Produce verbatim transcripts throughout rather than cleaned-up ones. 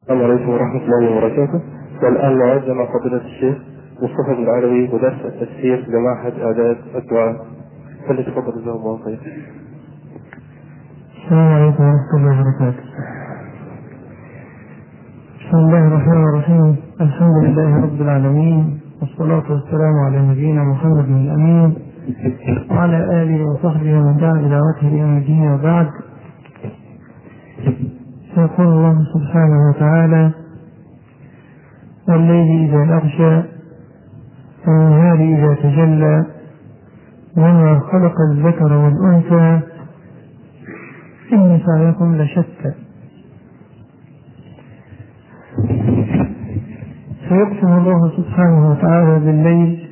السلام عليكم ورحمة الله وبركاته. والآن نعود مع فضيلة الشيخ مصطفى بن علوي ودرس التفسير في جماعة إعداد الدعاء، فليتفضل جزاه الله خير. السلام عليكم ورحمة الله وبركاته. بسم الله الرحمن الرحيم. الحمد لله رب العالمين، والصلاة والسلام على نبينا محمد الأمين وعلى آله وصحبه ومن دعا بدعوته إلى يوم الدين. وبعد، يقول الله سبحانه وتعالى: والليل إذا يغشى والنهار إذا تجلى وما خلق الذكر والأنثى إن سعيكم لشتى. فيقسم الله سبحانه وتعالى بالليل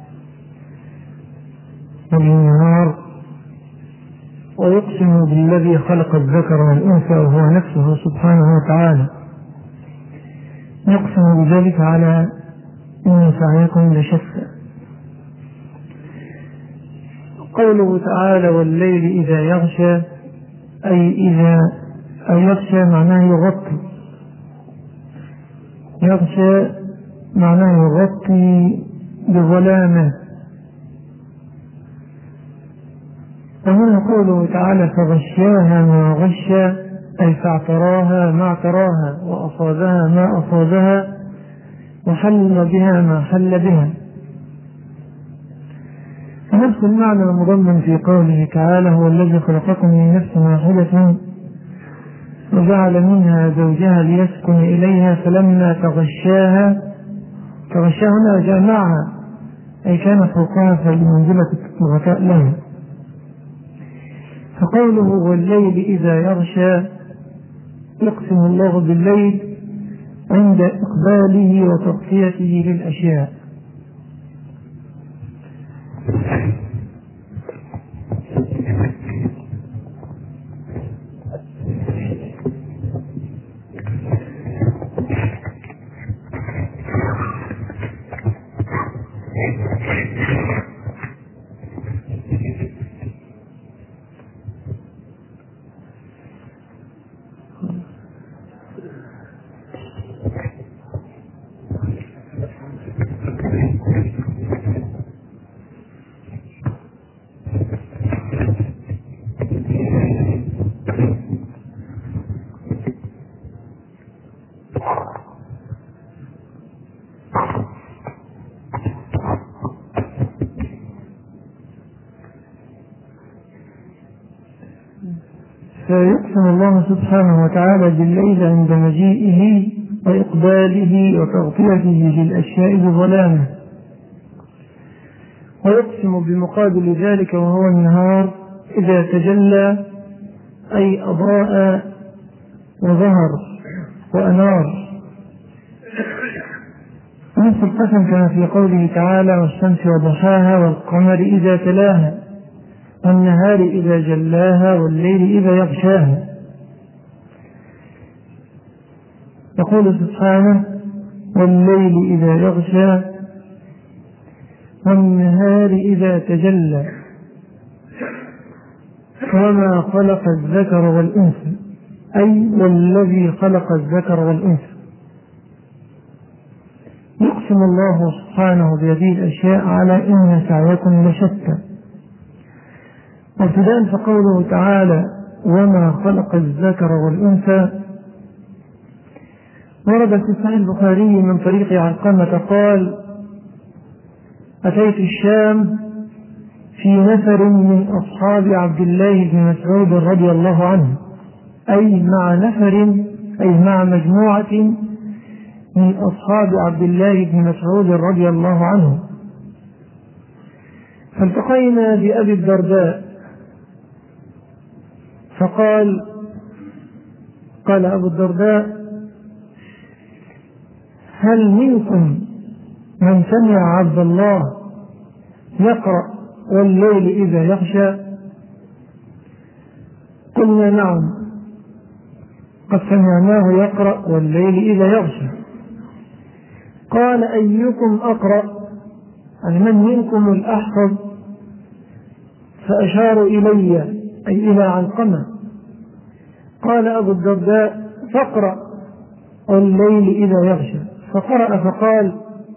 والنهار، ويقسم بالذي خلق الذكر والأنثى وهو نفسه سبحانه وتعالى، يقسم بذلك على إن سعيكم لشتى. قوله تعالى: والليل إذا يغشى، أي إذا أي يغشى معناه يغطي، يغشى معناه يغطي بظلامه. وهنا قوله تعالى: فغشاها ما غشى، أي فاعتراها ما اعتراها، وأصابها ما أصابها، وحل بها ما حل بها. نفس المعنى المضمن في قوله تعالى: هو الذي خلقكم من نفس واحدة وجعل منها زوجها ليسكن إليها فلما تغشاها، تغشاها هنا جامعها، أي كان فوقها فبمنزلة الغطاء لها. فقوله: والليل إذا يغشى، يقسم الله بالليل عند إقباله وتغطيته للأشياء. فيقسم الله سبحانه وتعالى بالليل عند مجيئه وإقباله وتغطيته للأشياء بظلامه، ويقسم بمقابل ذلك وهو النهار إذا تجلى، أي أضاء وظهر وأنار. نفس القسم كما في قوله تعالى: والشمس وضحاها والقمر إذا تلاها والنهار إذا جلاها والليل إذا يغشاها. يقول سبحانه: والليل إذا يغشى والنهار إذا تجلى وما خلق الذكر والأنثى، أي والذي خلق الذكر والأنثى. يقسم الله سبحانه بهذه الأشياء على إن سعيكم لشتى. وابتداء فقوله تعالى: وما خلق الذكر والأنثى، ورد في صحيح البخاري من طريق علقمة قال: أتيت الشام في نفر من أصحاب عبد الله بن مسعود رضي الله عنه، أي مع نفر أي مع مجموعة من أصحاب عبد الله بن مسعود رضي الله عنه، فالتقينا بأبي الدرداء فقال قال أبو الدرداء: هل منكم من سمع عبد الله يقرأ والليل إذا يغشى؟ قلنا: نعم، قد سمعناه يقرأ والليل إذا يغشى. قال: أيكم أقرأ؟ يعني من منكم الأحفظ؟ فأشاروا إلي أي إلى علقمة. قال أبو الدرداء: فاقرأ، والليل إذا يغشى، فقرأ فقال: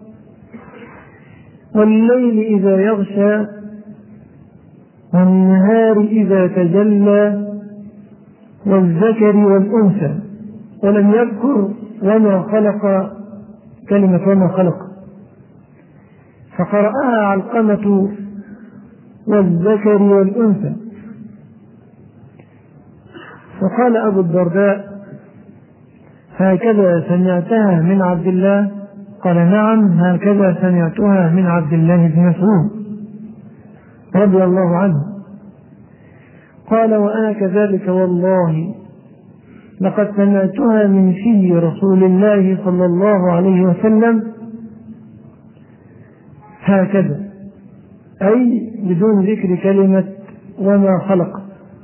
والليل إذا يغشى والنهار إذا تجلى والذكر والأنثى، ولم يذكر وما خلق، كلمة وما خلق، فقرأها علقمة: والذكر والأنثى. فقال أبو الدرداء: هكذا سمعتها من عبد الله؟ قال: نعم، هكذا سمعتها من عبد الله بن مسعود رضي الله عنه. قال: وأنا كذلك والله، لقد سمعتها من في رسول الله صلى الله عليه وسلم هكذا، أي بدون ذكر كلمة وما خلق.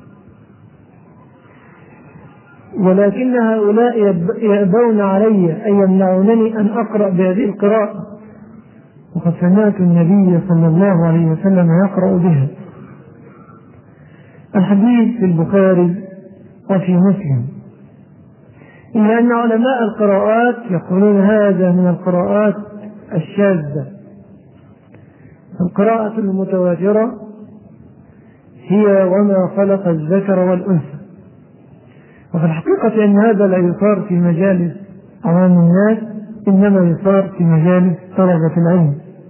ولكن هؤلاء يأبون علي أن يمنعونني أن أقرأ بهذه القراءة، وقد سمعت النبي صلى الله عليه وسلم يقرأ بها. الحديث في البخاري وفي مسلم، إلا أن علماء القراءات يقولون هذا من القراءات الشاذة. القراءة المتواترة هي وما خلق الذكر والأنثى، وفي الحقيقة أن هذا لا يصار في مجالس عوام الناس، إنما يصار في مجالس طلبة العلم.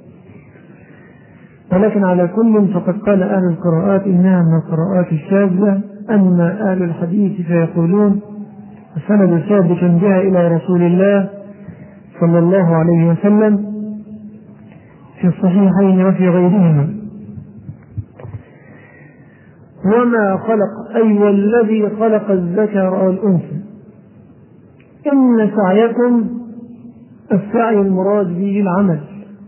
ولكن على كل فقد قال أهل القراءات إنها من القراءات الشاذة. أما أهل الحديث فيقولون السند ثابت بها إلى رسول الله صلى الله عليه وسلم في الصحيحين وفي غيرهما. وما خلق أي والذي خلق الذكر والأنثى. إن سعيكم، السعي المراد به العمل،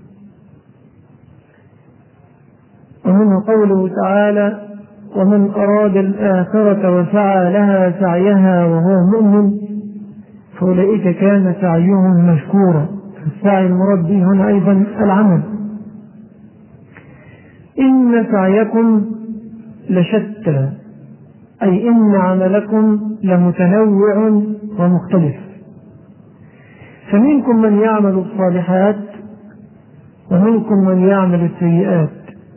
ومنه قوله تعالى: ومن أراد الآخرة وسعى لها سعيها وهو مؤمن فأولئك كان سعيهم مشكورا. السعي المراد به هنا أيضا العمل. إن سعيكم لشتى، أي إن عملكم لمتنوع ومختلف، فمنكم من يعمل الصالحات ومنكم من يعمل السيئات،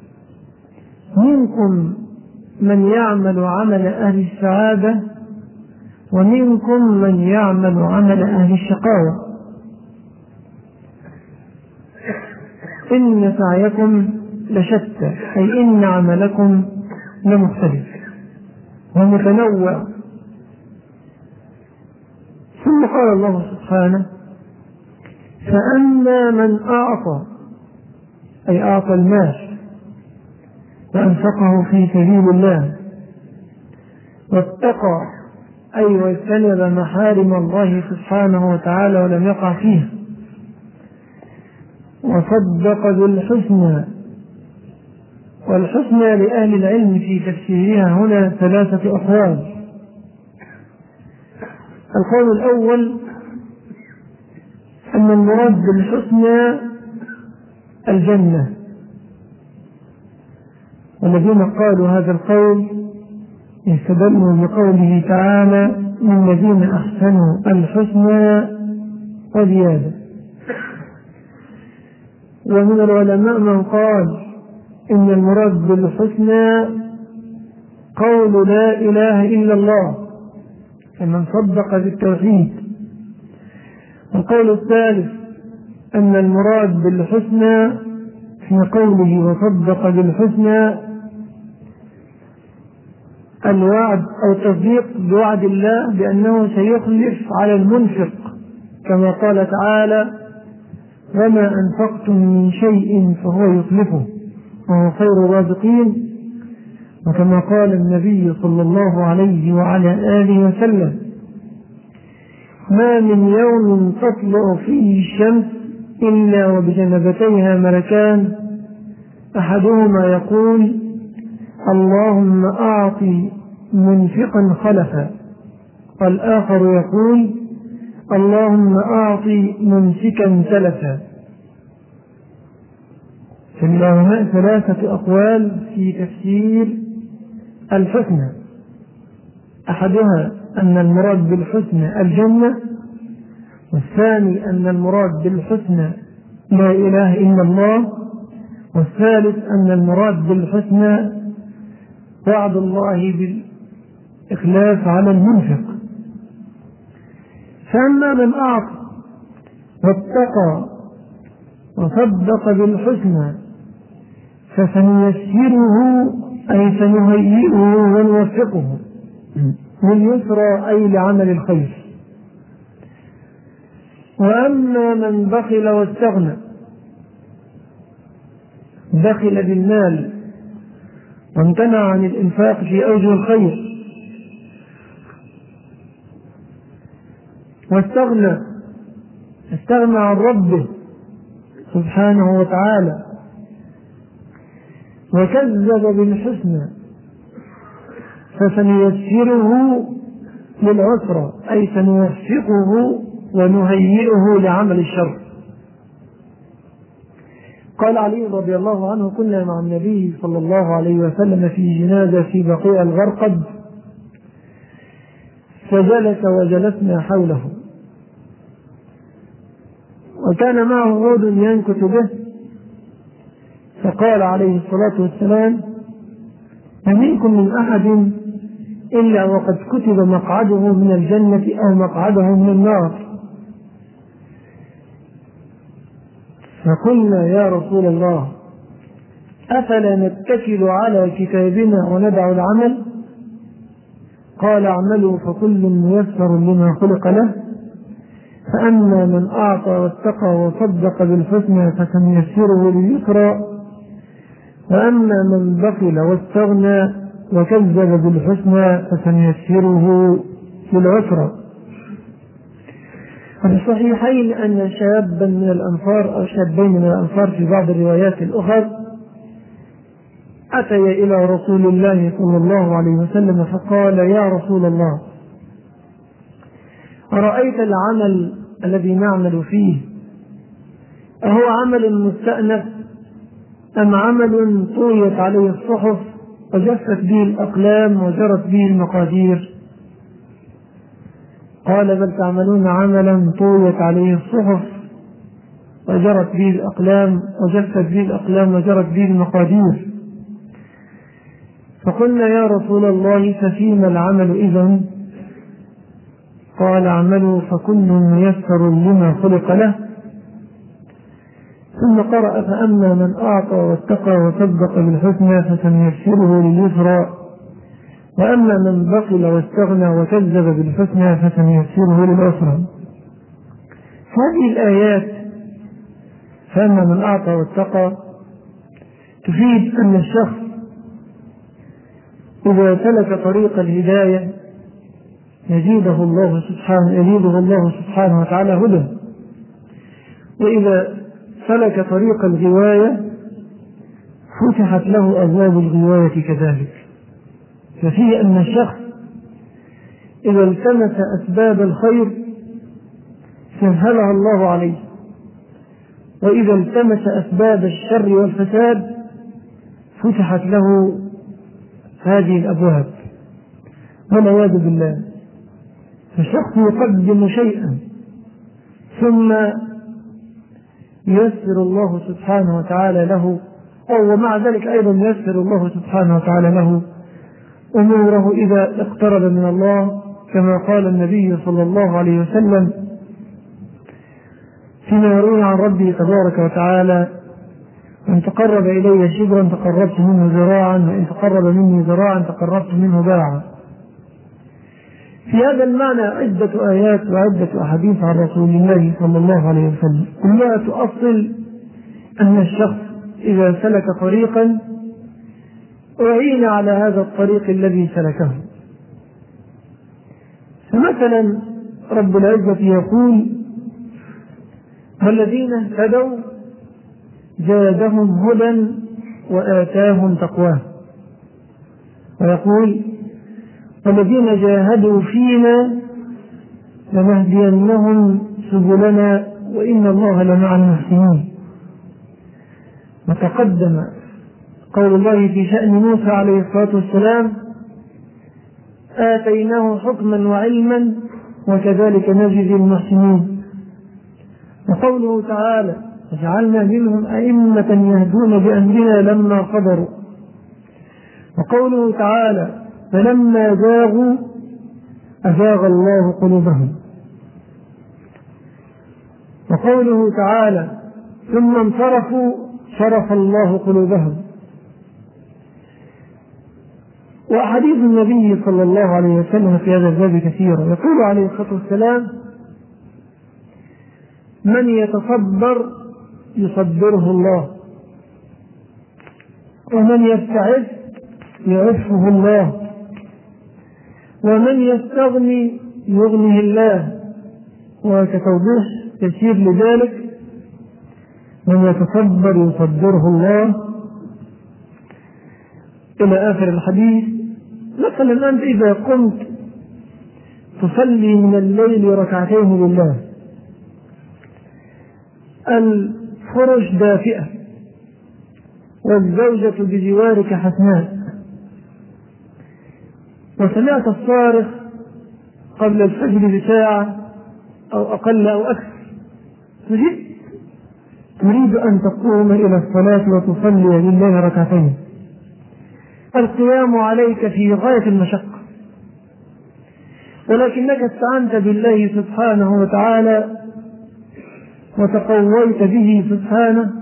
منكم من يعمل عمل أهل السعادة ومنكم من يعمل عمل أهل الشقاوة. إن سعيكم لشتى، أي إن عملكم لمختلف ومتنوع. ثم قال الله سبحانه: فأما من أعطى، أي أعطى المال وأنفقه في سبيل الله، واتقى، أي واجتنب محارم الله سبحانه وتعالى ولم يقع فيها، وصدق بالحسنى. والحسنى لأهل العلم في تفسيرها هنا ثلاثة أقوال. القول الأول أن المراد بالحسنى الجنة، والذين قالوا هذا القول يستدلوا بقوله تعالى: للذين أحسنوا الحسنى وزيادة. ومن العلماء من قال إن المراد بالحسنى قول لا إله إلا الله، فمن صدق بالتوحيد. القول الثالث أن المراد بالحسنى في قوله وصدق بالحسنى الوعد أو تصديق بوعد الله بأنه سيخلف على المنفق، كما قال تعالى: وما أنفقتم من شيء فهو يخلفه وهو خير الرازقين، وكما قال النبي صلى الله عليه وعلى آله وسلم: ما من يوم تطلع فيه الشمس إلا وبجنبتيها ملكان، أحدهما يقول: اللهم أعطي منفقا خلفا، والآخر يقول: اللهم أعطي ممسكا تلفا. فالعلماء ثلاثة أقوال في تفسير الحسنى، أحدها أن المراد بالحسنى الجنة، والثاني أن المراد بالحسنى لا إله إلا الله. والثالث أن المراد بالحسنى وعد الله بالإخلاف على المنفق. فأما من أعطى واتقى وصدق بالحسنى فسنيسره أي سنهيئه ونوفقه لليسرى أي لعمل الخير. وأما من بخل واستغنى، بخل بالمال وامتنع عن الإنفاق في أوجه الخير واستغنى، استغنى عن ربه سبحانه وتعالى وكذب بالحسنى فسنيسره للعسرى أي سنوفقه ونهيئه لعمل الشر. قال علي رضي الله عنه: كنا مع النبي صلى الله عليه وسلم في جنازة في بقيع الغرقد فجلس وجلسنا حوله، وكان معه عود ينكت به، فقال عليه الصلاة والسلام: ما منكم من أحد إلا وقد كتب مقعده من الجنة أو مقعده من النار. فقلنا: يا رسول الله، أفلا نتكل على كتابنا وندع العمل؟ قال: اعملوا فكل ميسر لما خلق له، فأما من أعطى واتقى وصدق بالحسنى فسنيسره لليسرى، وأما من بخل واستغنى وكذب بالحسنى فسنيسره للعسرى. وفي الصحيحين أن شابا من الأنصار أو شابين من الأنصار في بعض الروايات الأخرى أتي إلى رسول الله صلى الله عليه وسلم فقال: يا رسول الله، أرأيت العمل الذي نعمل فيه أهو عمل مستأنف أم عمل طويت عليه الصحف وجفت به الأقلام وجرت به المقادير؟ قال: بل تعملون عملا طويت عليه الصحف وجرت به الأقلام وجفت به الأقلام وجرت به المقادير. فقلنا: يا رسول الله، ففيما العمل إذن؟ قال: اعملوا فكل ميسر لما خلق له. ثم قرأ: فأما من أعطى واتقى وصدق بالحسنى فسنيسره لليسرى، وأما من بخل واستغنى وكذب بالحسنى فسنيسره للعسرى. هذه الآيات فأما من أعطى واتقى تفيد أن الشخص إذا سلك طريق الهداية يزيده الله سبحانه يزيده الله سبحانه وتعالى هدى، وإذا سلك طريق الغواية فتحت له أبواب الغواية كذلك. ففيه أن الشخص إذا التمس أسباب الخير سهلها الله عليه، وإذا التمس أسباب الشر والفساد فتحت له هذه الأبواب والعياذ بالله. فالشخص يقدم شيئا ثم ييسر الله سبحانه وتعالى له، أو ومع ذلك أيضا ييسر الله سبحانه وتعالى له أموره إذا اقترب من الله، كما قال النبي صلى الله عليه وسلم فيما يروي عن ربه تبارك وتعالى: من تقرب إلي شبرا تقربت منه ذراعا، وإن تقرب مني ذراعا تقربت منه باعا. في هذا المعنى عدة آيات وعدة أحاديث عن رسول الله صلى الله عليه وسلم كلها تؤصل أن الشخص إذا سلك طريقا أعين على هذا الطريق الذي سلكه. فمثلا رب العزة يقول: والذين اهتدوا زادهم هدى وآتاهم تقواه. ويقول: والذين جاهدوا فينا لنهدينهم سبلنا وإن الله لمع المحسنين. وتقدم قول الله في شأن موسى عليه الصلاة والسلام: آتيناه حكما وعلما وكذلك نجزي المحسنين. وقوله تعالى وجعلنا منهم أئمة يهدون بأمرنا لما صبروا. وقوله تعالى فلما زاغوا أزاغ الله قلوبهم. وقوله تعالى ثم انصرفوا صرف الله قلوبهم. وأحاديث النبي صلى الله عليه وسلم في هذا الباب كثيرة. يقول عليه الصلاة والسلام من يتصبر يصبره الله، ومن يستعف يعفه الله، ومن يستغني يغنيه الله. وكتوضيح يسير لذلك من يتصبر يصبره الله إلى آخر الحديث. مثلا أنت إذا قمت تصلي من الليل ركعتين لله، الفرش دافئة والزوجة بجوارك حسناء، وسمعت الصارخ قبل الفجر بساعة أو أقل أو أكثر، تجد تريد أن تقوم إلى الصلاة وتصلي لله ركعتين. القيام عليك في غاية المشقة، ولكنك استعنت بالله سبحانه وتعالى وتقويت به سبحانه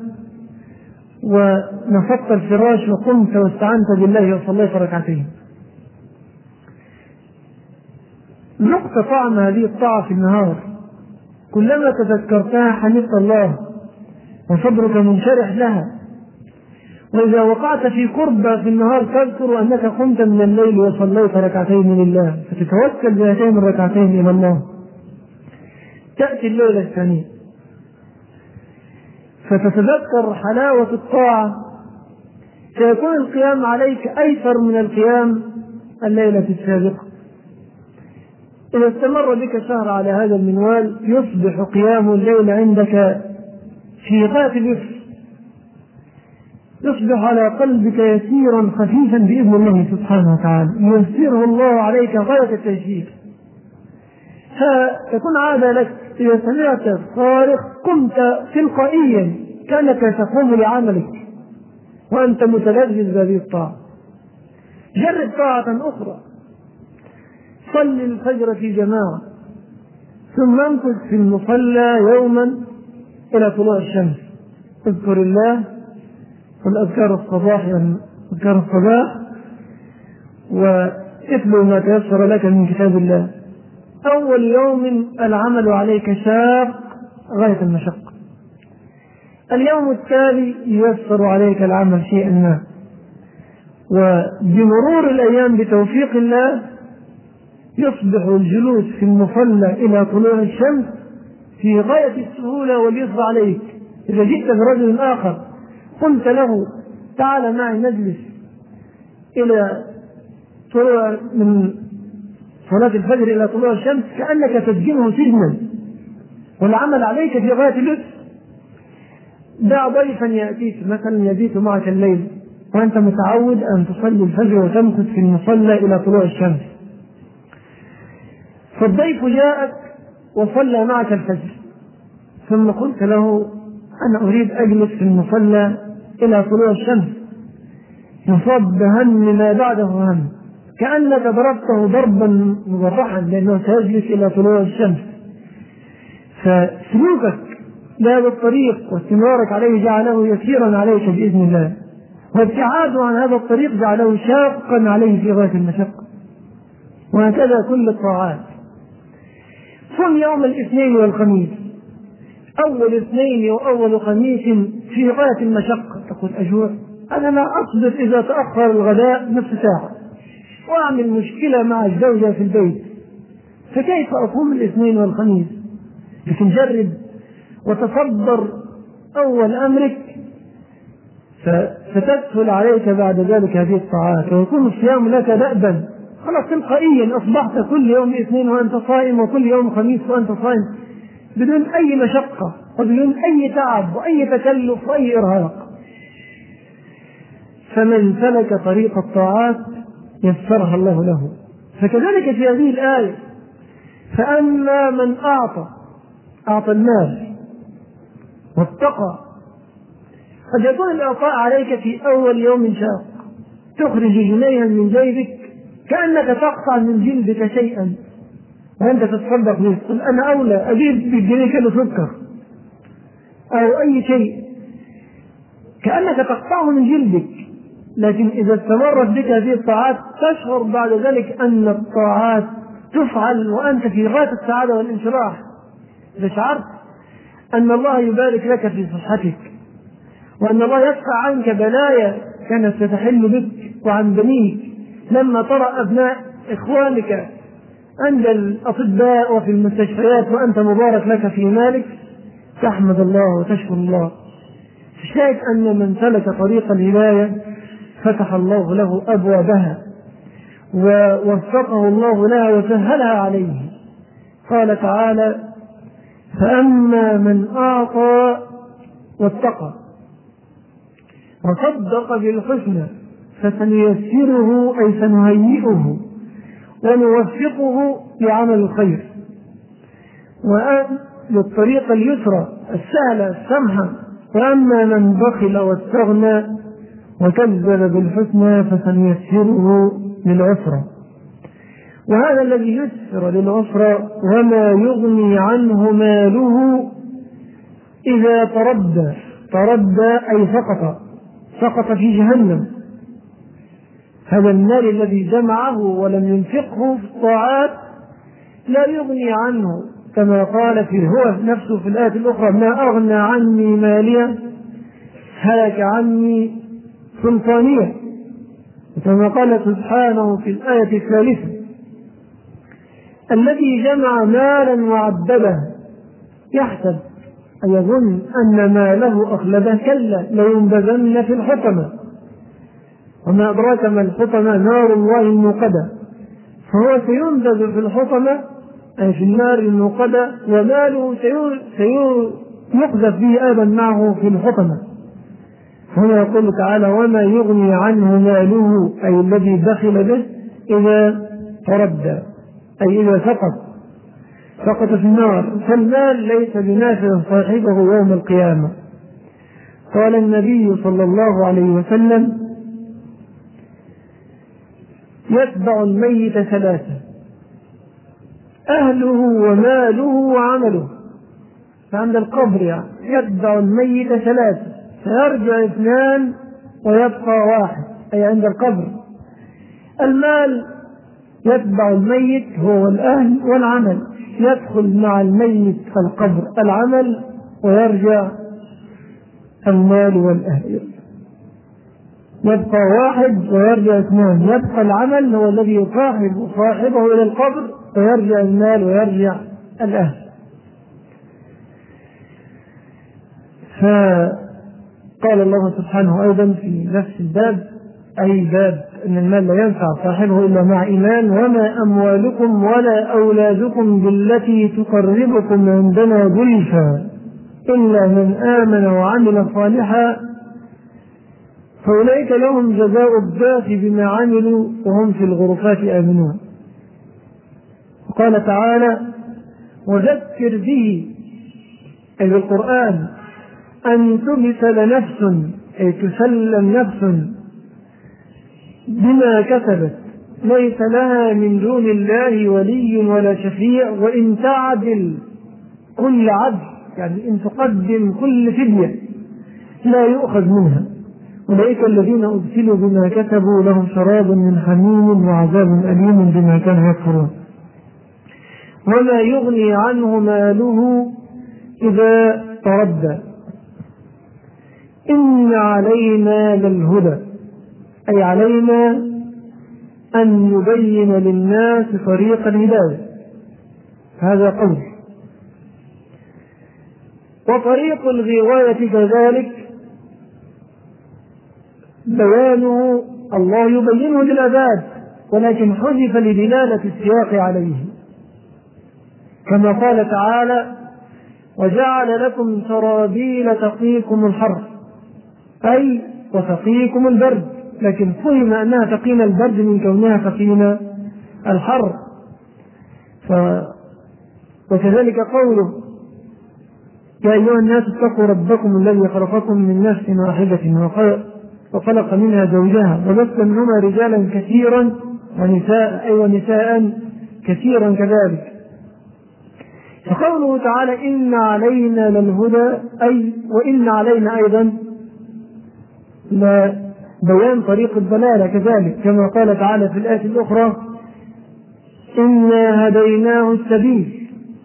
ونفضت الفراش وقمت واستعنت بالله وصليت ركعتين. نقطة طعم هذه الطاعة في النهار كلما تذكرتها حمدت الله وصبرك منشرح لها. وإذا وقعت في كربة في النهار تذكر أنك قمت من الليل وصليت ركعتين لله، فتتوكل بهاتين الركعتين إلى الله. تأتي الليلة الثانية فتتذكر حلاوة الطاعة، سيكون القيام عليك أيسر من القيام الليلة السابقة. إذا استمر بك شهر على هذا المنوال يصبح قيام الليل عندك في غاية اليسر، يصبح على قلبك يسيرا خفيفا بإذن الله سبحانه وتعالى، ييسره الله عليك غاية التيسير. فتكون عادة لك إذا سمعت الصارخ قمت تلقائيا كأنك تقوم لعملك وأنت متلذذ بهذه الطاعة. جرب طاعة أخرى، صل الفجر في جماعة ثم امكث في المصلى يوما إلى طلوع الشمس، اذكر الله والأذكار الصباح أذكار الصباح واتلو ما تيسر لك من كتاب الله. أول يوم العمل عليك شاق غاية المشقة، اليوم التالي ييسر عليك العمل شيئا ما، وبمرور الأيام بتوفيق الله يصبح الجلوس في المصلى إلى طلوع الشمس في غاية السهولة واليسر عليك. إذا جئت برجل آخر قلت له تعال معي نجلس إلى طلوع من صلاة الفجر إلى طلوع الشمس كأنك تسجنه سجنا والعمل عليك في غاية اليسر. دع ضيفا يأتيك مثلا يبيت معك الليل وأنت متعود أن تصلي الفجر وتمكث في المصلى إلى طلوع الشمس، فالضيف جاءك وصلى معك الفجر ثم قلت له أنا أريد أجلس في المصلى إلى طلوع الشمس، يصاب بهم ما بعده هم، كأنك ضربته ضربا مبرحا لأنه سيجلس إلى طلوع الشمس. فسلوكك لهذا الطريق واستمرارك عليه جعله يسيرا عليك بإذن الله، وابتعاده عن هذا الطريق جعله شاقا عليه في غاية المشقة. وهكذا كل الطاعات. صم يوم الاثنين والخميس، أول اثنين وأول خميس في غاية المشقة، تقول أجوع، أنا لا أصبر إذا تأخر الغداء نصف ساعة وأعمل مشكلة مع الزوجة في البيت، فكيف أقوم الاثنين والخميس؟ لكن جرب وتصبر أول أمرك فتسهل عليك بعد ذلك هذه الطاعات، ويكون الصيام لك دأبا، خلاص تلقائيا أصبحت كل يوم اثنين وأنت صائم وكل يوم خميس وأنت صائم بدون أي مشقة وبدون أي تعب وأي تكلف وأي إرهاق. فمن سلك طريق الطاعات يسرها الله له. فكذلك في هذه الآية فأما من أعطى أعطى المال والتقى. قد يكون الإعطاء عليك في أول يوم شاق، تخرج جنيها من جيبك كأنك تقطع من جلدك شيئا وأنت تتصدق به، تقول أنا أولى أجيب بالجنيه كيلو سكر أو أي شيء، كأنك تقطعه من جلدك. لكن إذا استمرت بك هذه الطاعات تشعر بعد ذلك أن الطاعات تفعل وأنت في غاية السعادة والانشراح. إذا شعرت أن الله يبارك لك في صحتك، وأن الله يدفع عنك بلايا كانت ستحل بك وعن بنيك، لما ترى أبناء إخوانك عند الأطباء وفي المستشفيات وأنت مبارك لك في مالك، تحمد الله وتشكر الله. الشاهد أن من سلك طريق الهداية فتح الله له أبوابها ووفقه الله لها وسهلها عليه. قال تعالى: فأما من أعطى واتقى وصدق بالحسنى فسنيسره أي سنهيئه ونوفقه لعمل الخير وللطريق اليسرى السهلة السمحة. وأما من بخل واستغنى وكذب بالحسنى فسنيسره للعسرى. وهذا الذي يسر للعسرى وما يغني عنه ماله إذا تردى. تردى أي سقط، سقط في جهنم. هذا المال الذي جمعه ولم ينفقه في الطاعات لا يغني عنه، كما قال في هو نفسه في الآية الأخرى: ما أغنى عني مالية هلك عني سلطانية. كما قال سبحانه في الآية الثالثة: الذي جمع مالا وعدده يحسب أن يظن أن ماله أخلده، كلا لينبذن في الحطمة. وما أدراك ما الحطمة؟ نار الله الموقدة. فهو سينبذ في الحطمة أي في النار الموقدة، وماله سيقذف به أيضا معه في الحطمة. هنا يقول تعالى: وما يغني عنه ماله أي الذي دخل به إذا تردى أي إذا سقط سقط في النار. فالمال ليس بنافع صاحبه يوم القيامة. قال النبي صلى الله عليه وسلم: يتبع الميت ثلاثة: أهله وماله وعمله. فعند القبر يعني يتبع الميت ثلاثة، فيرجع اثنان ويبقى واحد، أي عند القبر. المال يتبع الميت هو الأهل والعمل، يدخل مع الميت في القبر العمل ويرجع المال والأهل. يبقى واحد ويرجع اثنان، يبقى العمل هو الذي يصاحب صاحبه إلى القبر ويرجع المال ويرجع الأهل. فقال الله سبحانه أيضا في نفس الباب، أي باب أن المال لا ينفع صاحبه إلا مع إيمان: وما أموالكم ولا أولادكم بالتي تقربكم عندنا زلفى إلا من آمن وعمل صالحا فأولئك لهم جزاء الضعف بما عملوا وهم في الغرفات آمنون. وقال تعالى: وذكر به أي بالقرآن أن تمثل نفس أي تسلم نفس بما كسبت ليس لها من دون الله ولي ولا شفيع وإن تعدل كل عدل، يعني إن تقدم كل فدية لا يؤخذ منها. أولئك الذين أبسلوا بما كسبوا لهم شراب من حميم وعذاب أليم بما كانوا يكفرون. وما يغني عنه ماله إذا تردى. إن علينا للهدى أي علينا أن نبين للناس طريق الهداية، هذا قول. وطريق الغواية كذلك بيانه الله يبينه للعباد، ولكن حذف لدلالة السياق عليه، كما قال تعالى: وجعل لكم سرابيل تقيكم الحر أي وتقيكم البرد، لكن فهم أنها تقينا البرد من كونها تقينا الحر. ف... وكذلك قوله: يا أيها الناس اتقوا ربكم الذي خلقكم من نفس واحدة وخلق منها زوجها وبث منهما رجالا كثيرا ونساء أي ونساء كثيرا كذلك. فقوله تعالى إن علينا للهدى أي وإن علينا أيضا بيان طريق الضلالة كذلك، كما قال تعالى في الآية الأخرى إنا هديناه السبيل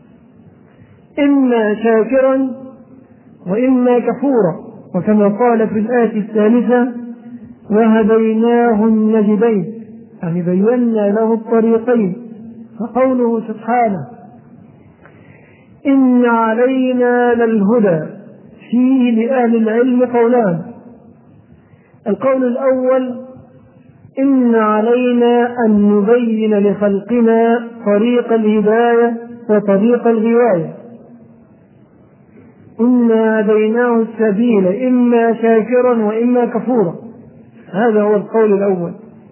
إما شاكرا وإما كفورا، وكما قال في الآية الثالثة وهديناه النجدين يعني بينا له الطريقين. فقوله سبحانه إن علينا للهدى فيه لأهل العلم قولان. القول الأول إن علينا أن نبين لخلقنا طريق الهداية وطريق الغواية. إنا هديناه السبيل إما شاكرا وإما كفورا، هذا هو القول الأول.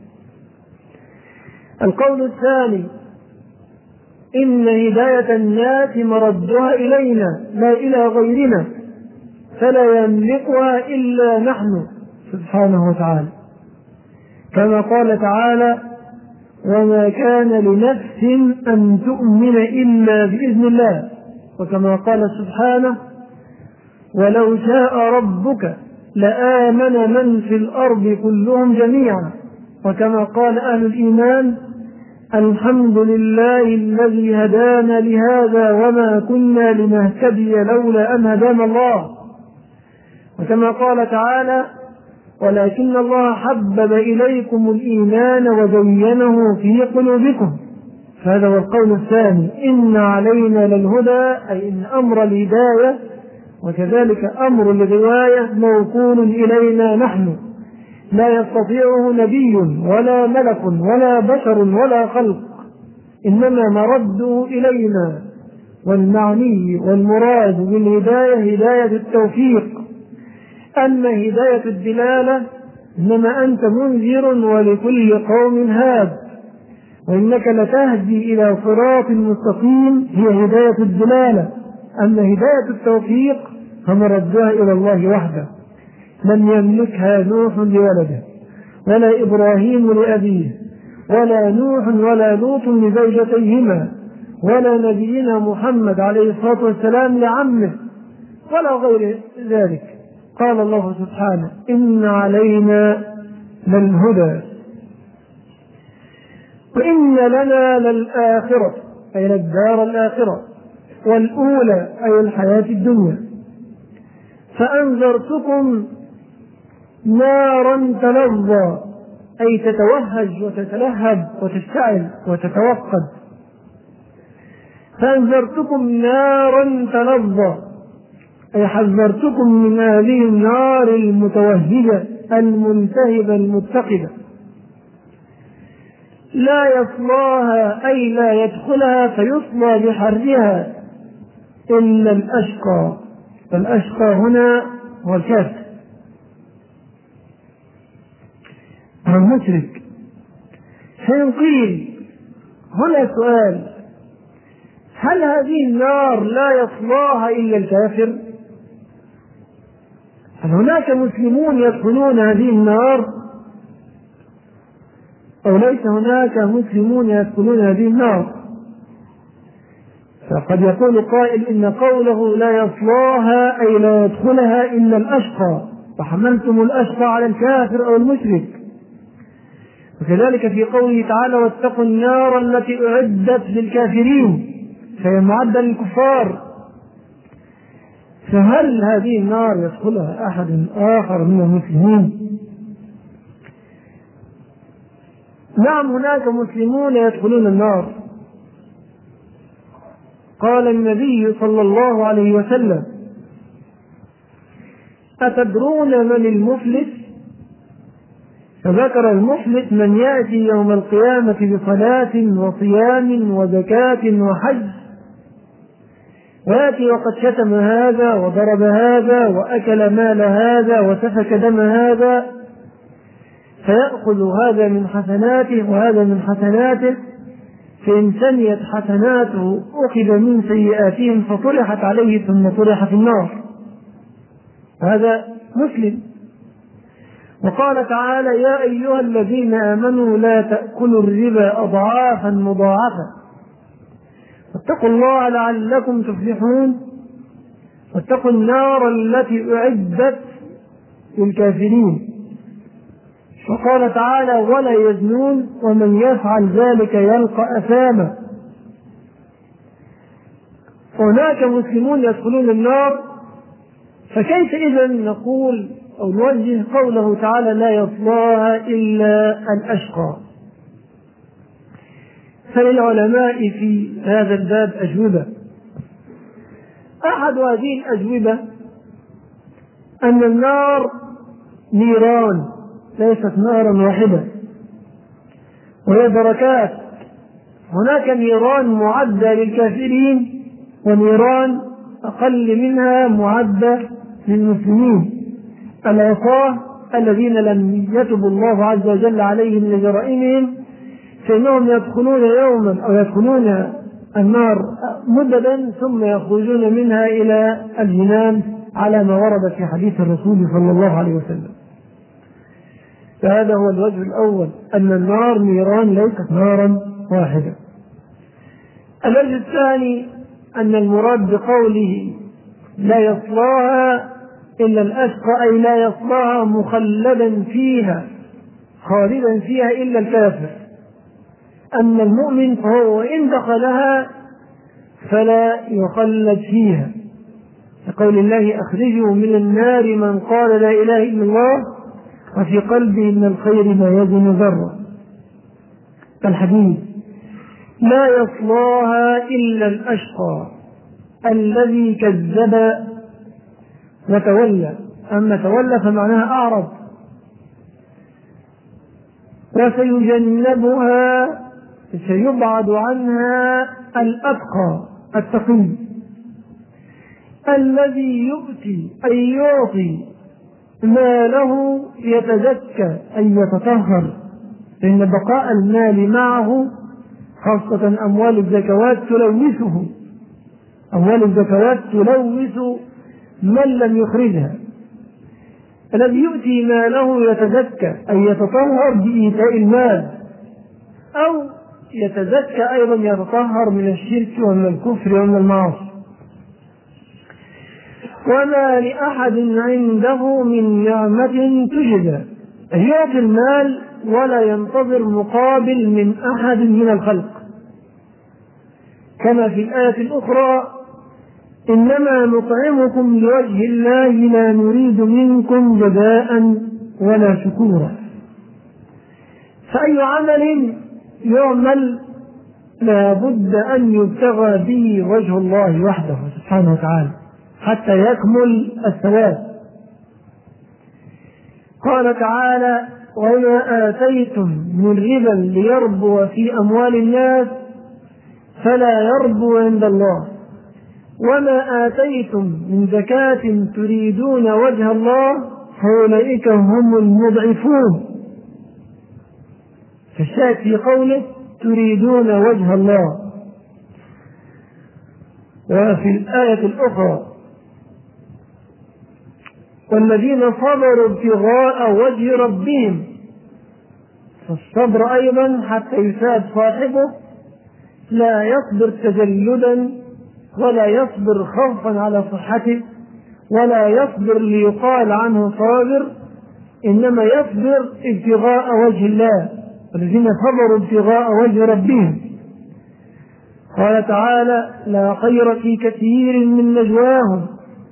القول الثاني إن هداية الناس مردها إلينا لا إلى غيرنا، فلا يملكها إلا نحن سبحانه وتعالى، كما قال تعالى وما كان لنفس أن تؤمن إلا بإذن الله، وكما قال سبحانه ولو شاء ربك لآمن من في الأرض كلهم جميعا، وكما قال أهل الإيمان الحمد لله الذي هدانا لهذا وما كنا لنهتدي لولا أن هدانا الله، وكما قال تعالى ولكن الله حبب إليكم الإيمان وزينه في قلوبكم. فهذا هو القول الثاني إن علينا للهدى أي إن أمر الهداية وكذلك أمر الغواية موكول إلينا نحن، لا يستطيعه نبي ولا ملك ولا بشر ولا خلق، إنما مرده إلينا. والمعني والمراد بالهداية هداية التوفيق، أما هداية الدلالة إنما أنت منذر ولكل قوم هاد، وإنك لتهدي إلى صراط مستقيم هي هداية الدلالة. أما هداية التوفيق فمردها إلى الله وحده، لم يملكها نوح لولده ولا إبراهيم لأبيه ولا نوح ولا لوط لزوجتيهما ولا نبينا محمد عليه الصلاة والسلام لعمه ولا غير ذلك. قال الله سبحانه إن علينا للهدى وإن لنا للآخرة أي للدار الآخرة والأولى أي الحياة الدنيا. فأنذرتكم نارا تلظى أي تتوهج وتتلهب وتشتعل وتتوقد. فأنذرتكم نارا تلظى أي حذرتكم من هذه النار المتوهجة الملتهبة المتقدة، لا يصلاها أي لا يدخلها فيصلى بحرها إلا الأشقى. الأشقى هنا هو الكافر المشرك. فيقيل هنا سؤال هل هذه النار لا يصلاها إلا الكافر؟ هل هناك مسلمون يدخلون هذه النار أو ليس هناك مسلمون يدخلون هذه النار؟ فقد يقول قائل إن قوله لا يصلاها أي لا يدخلها إلا الأشقى، فحملتم الأشقى على الكافر أو المشرك. وكذلك في قوله تعالى واتقوا النار التي أعدت للكافرين فهي معدة للكفار. فهل هذه النار يدخلها أحد آخر من المسلمين؟ نعم هناك مسلمون يدخلون النار. قال النبي صلى الله عليه وسلم أتدرون من المفلس؟ فذكر المفلس من يأتي يوم القيامة بصلاة وصيام وزكاة وحج ويأتي وقد شتم هذا وضرب هذا وأكل مال هذا وسفك دم هذا، فيأخذ هذا من حسناته وهذا من حسناته فإن سنيت حسناته أخذ من سيئاتهم فطرحت عليه ثم طرح في النار. هذا مسلم. وقال تعالى: يا أيها الذين آمنوا لا تأكلوا الربا أضعافا مضاعفة واتقوا الله لعلكم تفلحون واتقوا النار التي أعدت للكافرين. وقال تعالى: ولا يزنون ومن يفعل ذلك يلقى أثاما. هناك مسلمون يدخلون النار، فكيف إذن نقول أو نوجه قوله تعالى: لا يصلاها إلا الأشقى؟ فللعلماء في هذا الباب أجوبة. أحد هذه الأجوبة أن النار نيران ليست نارا واحدة، وهي دركات. هناك نيران معدة للكافرين ونيران أقل منها معدة للمسلمين. العصاة الذين لم يتب الله عز وجل عليهم من جرائمهم فإنهم يدخلون يوما أو يدخلون النار مددا ثم يخرجون منها إلى الجنان على ما ورد في حديث الرسول صلى الله عليه وسلم. فهذا هو الوجه الأول، أن النار نيران ليست نارا واحدة. الوجه الثاني أن المراد بقوله لا يصلاها إلا الأشقى أي لا يصلاها مخلدا فيها خالدا فيها إلا الكافر. أما المؤمن فهو وإن دخلها فلا يخلد فيها، لقول الله: أخرجوا من النار من قال لا إله إلا الله وفي قلبه من الخير ما يزن ذرة. الحديث: لا يصلاها إلا الأشقى الذي كذب وتولى. أما تولى فمعناها أعرض. وسيجنبها سيبعد عنها الأتقى التقي الذي يؤتي أي يعطي ماله يتزكى أي يتطهر، فإن بقاء المال معه خاصة أموال الزكوات تلوثه. أموال الزكوات تلوث من لم يخرجها. الذي يؤتي ماله يتزكى أي يتطهر بإيتاء المال، أو يتزكى أيضا يتطهر من الشرك ومن الكفر ومن المعاصي. وما لأحد عنده من نعمة تجزى، يعطي المال ولا ينتظر مقابل من أحد من الخلق، كما في الآية الأخرى: إنما نطعمكم لوجه الله لا نريد منكم جزاء ولا شكورا. فأي عمل يعمل لا بد أن يبتغى به وجه الله وحده سبحانه وتعالى حتى يكمل الثواب. قال تعالى: وما آتيتم من ربا ليربو في أموال الناس فلا يربو عند الله وما آتيتم من زكاة تريدون وجه الله فأولئك هم المضعفون. فالشاهد في قوله تريدون وجه الله. وفي الآية الأخرى: والذين صبروا ابتغاء وجه ربهم. فالصبر أيضا حتى يثاب صاحبه، لا يصبر تجلدا ولا يصبر خوفا على صحته ولا يصبر ليقال عنه صابر، إنما يصبر ابتغاء وجه الله. الذين صبروا ابتغاء وجه ربهم. قال تعالى: لا خير في كثير من نجواهم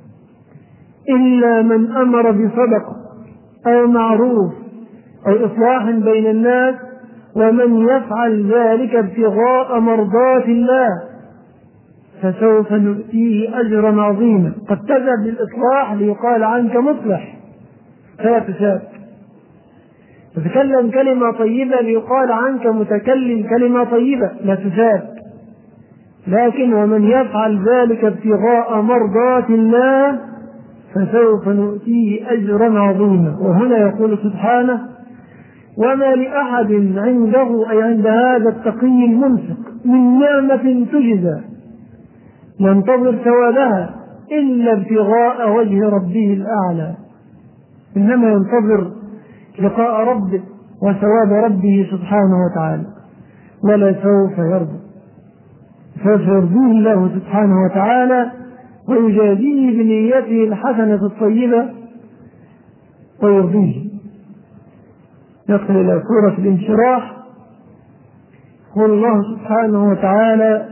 إلا من أمر بصدقة أو معروف أو إصلاح بين الناس ومن يفعل ذلك ابتغاء مرضات الله فسوف نؤتيه أجرا عظيما. قد تذهب للإصلاح ليقال عنك مصلح فلا تساب، تتكلم كلمة طيبة ليقال عنك متكلم كلمة طيبة لا تساب. لكن ومن يفعل ذلك ابتغاء مرضات الله فسوف نؤتيه أجرا عظيما. وهنا يقول سبحانه: وما لأحد عنده أي عند هذا التقي المنفق من نعمة تجزى ينتظر ثوابها إلا ابتغاء وجه ربه الأعلى، إنما ينتظر لقاء ربه وثواب ربه سبحانه وتعالى، ولا سوف يرضى، سوف يرضيه الله سبحانه وتعالى ويجازيه بنيته الحسنة الطيبة ويرضيه. يدخل إلى سورة الانشراح، قال الله سبحانه وتعالى: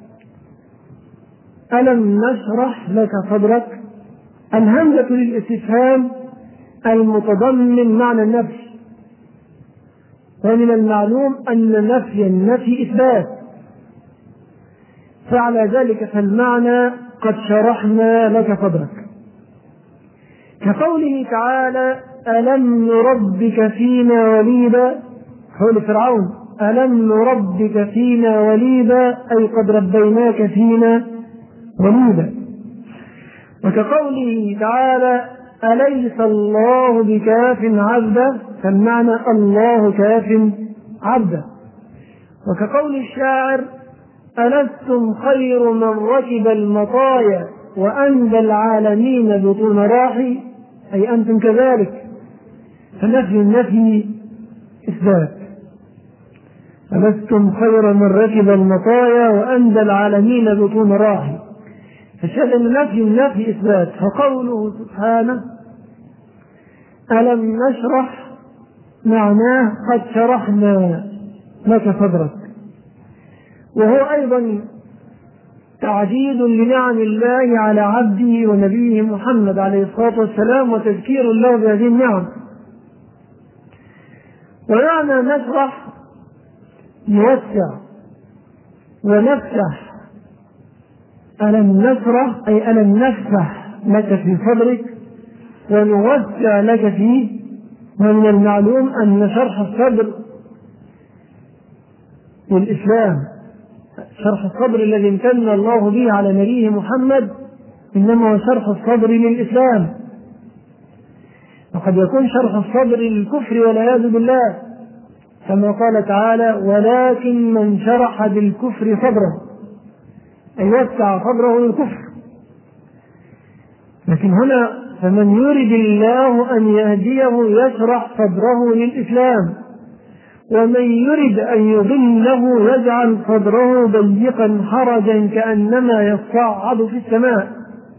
ألم نشرح لك صدرك. الهمزة للاستفهام المتضمن معنى النفي، ومن المعلوم أن نفي النفي إثبات، فعلى ذلك فالمعنى قد شرحنا لك صدرك، كقوله تعالى: ألم نربك فينا وليدا. قول فرعون: ألم نربك فينا وليدا، أي قد ربيناك فينا وليدا. وكقوله تعالى: أليس الله بكاف عبده، فالمعنى الله كاف عبده. وكقول الشاعر: ألستم خير من ركب المطايا وأندى العالمين بطون راحي، أي أنتم كذلك. فنفي النفي إثبات: ألستم خير من ركب المطايا وأندى العالمين بطون راحي، فشأن النفي النفي إثبات. فقوله سبحانه: ألم نشرح، معناه قد شرحنا لك صدرك، وهو أيضا تعديد لنعم الله على عبده ونبيه محمد عليه الصلاة والسلام، وتذكير الله بهذه النعم. ومعنى نشرح نوسع ونفتح. ألم نشرح أي ألم نفتح لك في صدرك ونوسع لك فيه. ومن المعلوم أن شرح الصدر للإسلام، شرح الصدر الذي امتن الله به على نبيه محمد إنما هو شرح الصدر للإسلام، وقد يكون شرح الصدر للكفر والعياذ بالله، كما قال تعالى: ولكن من شرح بالكفر صدره، أي وسع صدره للكفر. لكن هنا فمن يرد الله أن يهديه يشرح صدره للإسلام، ومن يرد أن يضله يجعل صدره ضيقا حرجا كأنما يصعد في السماء.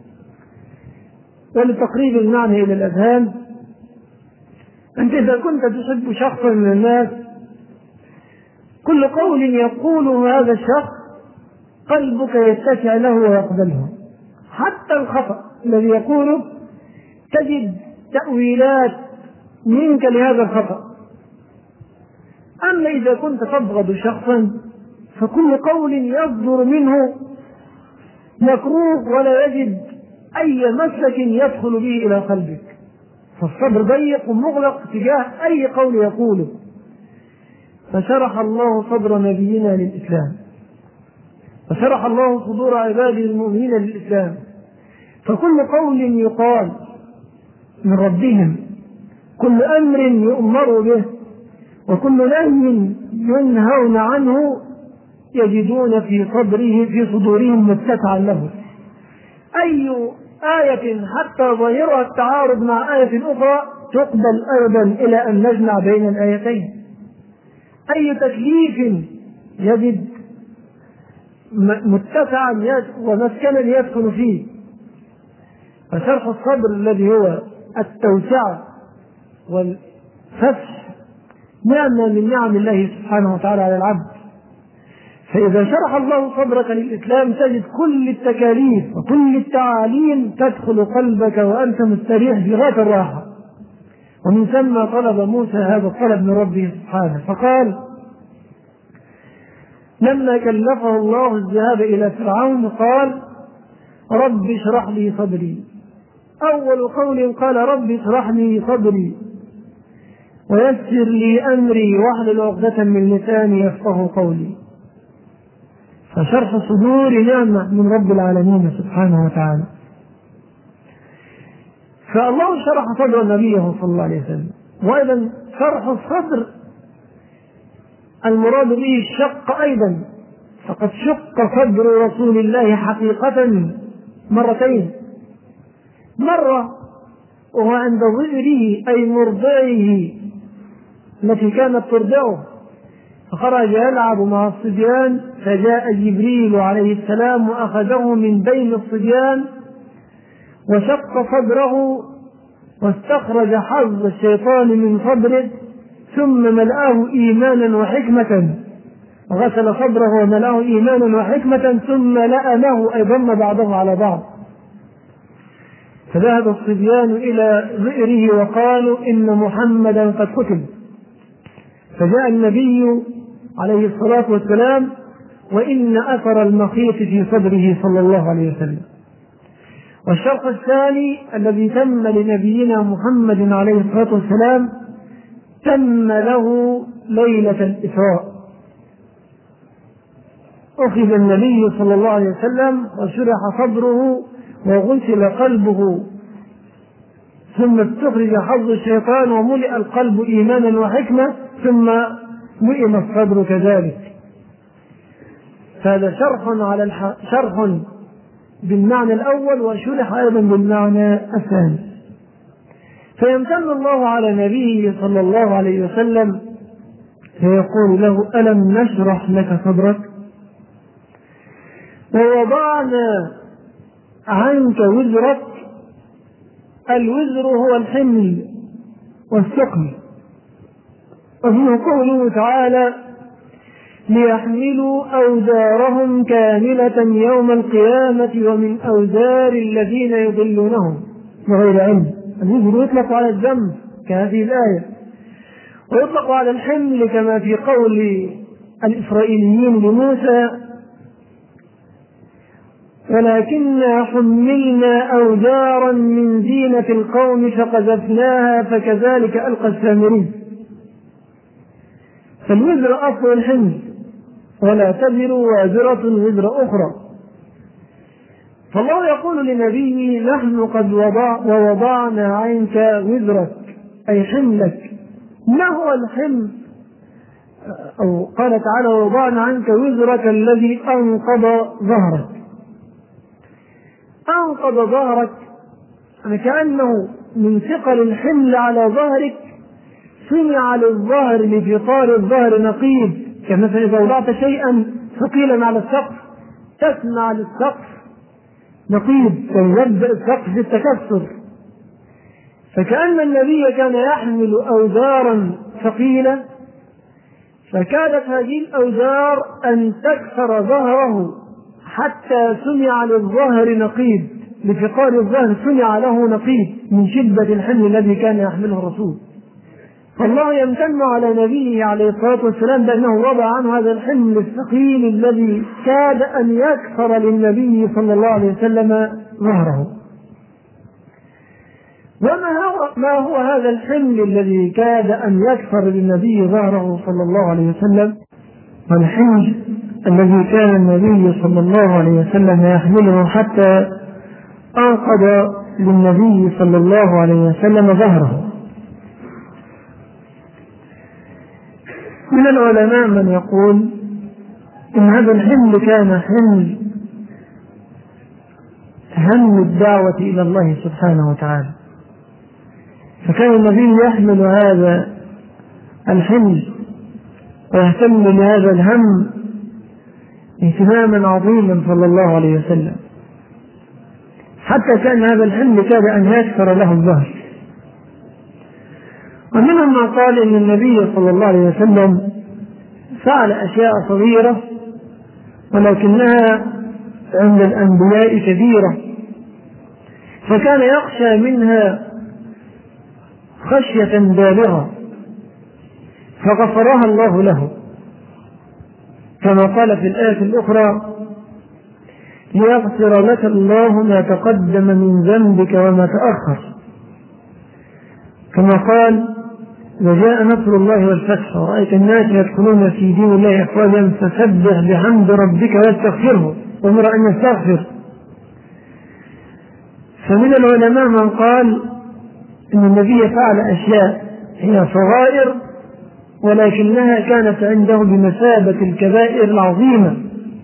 ولتقريب المعنى إلى الأذهان، أنت إذا كنت تحب شخصا من الناس، كل قول يقوله هذا الشخص قلبك يتسع له ويقبله، حتى الخطأ الذي يقوله تجد تأويلات منك لهذا الخطأ. أما إذا كنت تبغض شخصا فكل قول يصدر منه مكروه ولا يجد أي مسلك يدخل به إلى قلبك، فالصدر ضيق ومغلق تجاه أي قول يقوله. فشرح الله صدر نبينا للإسلام، وشرح الله صدور عباده المؤمنين للإسلام، فكل قول يقال من ربهم، كل أمر يؤمر به، وكل نهي ينهون عنه يجدون في صدره في صدورهم متسعا له. أي آية حتى ظاهرها التعارض مع آية أخرى تقبل أيضا إلى أن نجمع بين الآيتين. أي تكليف يجد متسعا ومسكنا يسكن فيه. فشرح الصدر الذي هو التوسعة والفتح نعمة من نعم الله سبحانه وتعالى على العبد. فإذا شرح الله صدرك للإسلام تجد كل التكاليف وكل التعاليم تدخل قلبك وأنت مستريح بغاية الراحة. ومن ثم طلب موسى هذا الطلب من ربه سبحانه، فقال لما كلفه الله الذهاب إلى فرعون قال رب اشرح لي صدري. أول قول قال رب اشرح لي صدري ويسر لي أمري واحلل عقدة من لساني يفقهوا قولي. فشرح الصدور نعمة من رب العالمين سبحانه وتعالى. فالله شرح صدر نبيه صلى الله عليه وسلم. وأيضا شرح الصدر المراد به الشق أيضا، فقد شق صدر رسول الله حقيقة مرتين، مرة وهو عند ظهره أي مرضعه التي كانت ترضعه، فخرج يلعب مع الصبيان فجاء جبريل عليه السلام وأخذه من بين الصبيان وشق صدره واستخرج حظ الشيطان من صدره ثم ملأه إيمانا وحكمة، وغسل صدره وملأه إيمانا وحكمة ثم لأمه أي ضم بعضه على بعض. فذهب الصبيان إلى ظئره وقالوا إن محمدا قد قتل، فجاء النبي عليه الصلاة والسلام وإن أثر المخيط في صدره صلى الله عليه وسلم. والشرح الثاني الذي تم لنبينا محمد عليه الصلاة والسلام تم له ليلة الإسراء، أخذ النبي صلى الله عليه وسلم وشرح صدره وغسل قلبه ثم استخرج حظ الشيطان وملئ القلب إيمانا وحكمة ثم لئم الصدر كذلك. فهذا شرح على الح... شرح بالمعنى الأول وشرح أيضا بالمعنى الثاني. فيمتن الله على نبيه صلى الله عليه وسلم فيقول له ألم نشرح لك صدرك ووضعنا عنك وزرك. الوزر هو الحمل والثقل، وفيه قوله تعالى ليحملوا أوزارهم كاملة يوم القيامة ومن أوزار الذين يضلونهم بغير علم. الوزر يطلق على الذنب كهذه الآية، ويطلق على الحمل كما في قول الإسرائيليين لموسى ولكننا حملنا أوزارا من زينة القوم فقذفناها فكذلك ألقى السامري. فالوزر أصل الحمل ولا تزر وازرة وزر أخرى. فالله يقول لنبيه نحن قد وضع ووضعنا عنك وزرك أي حملك. ما هو الحمل؟ أو قال تعالى ووضعنا عنك وزرك الذي أنقض ظهرك. أنقض ظهرك يعني كأنه من ثقل الحمل على ظهرك صنع للظهر لفطار الظهر نقيض، كمثلا إذا وضعت شيئا ثقيلا على السقف تسمع للسقف نقيض ويبدأ السقف بالتكسر. فكأن النبي كان يحمل أوزارا ثقيلة فكانت هذه الأوزار أن تكسر ظهره حتى سمع للظهر نقيض، لفقار الظهر سمع له نقيض من شدة الحمل الذي كان يحمله الرسول. فالله يمتن على نبيه عليه الصلاة والسلام بأنه وضع عنه هذا الحمل الثقيل الذي كاد أن يكسر للنبي صلى الله عليه وسلم ظهره. وما هو, ما هو هذا الحمل الذي كاد أن يكسر للنبي ظهره صلى الله عليه وسلم؟ والحمل الذي كان النبي صلى الله عليه وسلم يحمله حتى أنقض للنبي صلى الله عليه وسلم ظهره. من العلماء من يقول إن هذا الحمل كان حمل هم الدعوة إلى الله سبحانه وتعالى، فكان النبي يحمل هذا الحمل ويهتم بهذا الهم اهتماما عظيما صلى الله عليه وسلم، حتى كان هذا الحمل كاد أن يكسر له الظهر. ومنهم من قال إن النبي صلى الله عليه وسلم فعل أشياء صغيرة ولكنها عند الأنبياء كبيرة، فكان يخشى منها خشية بالغة فغفرها الله له، كما قال في الآية الأخرى ليغفر لك الله ما تقدم من ذنبك وما تأخر، كما قال وجاء نصر الله والفتح ورأيت الناس يدخلون في دين الله أفواجا فسبح بحمد ربك واستغفره وامر أن يستغفر. فمن العلماء من قال إن النبي فعل أشياء هي صغائر ولكنها كانت عنده بمثابة الكبائر العظيمة،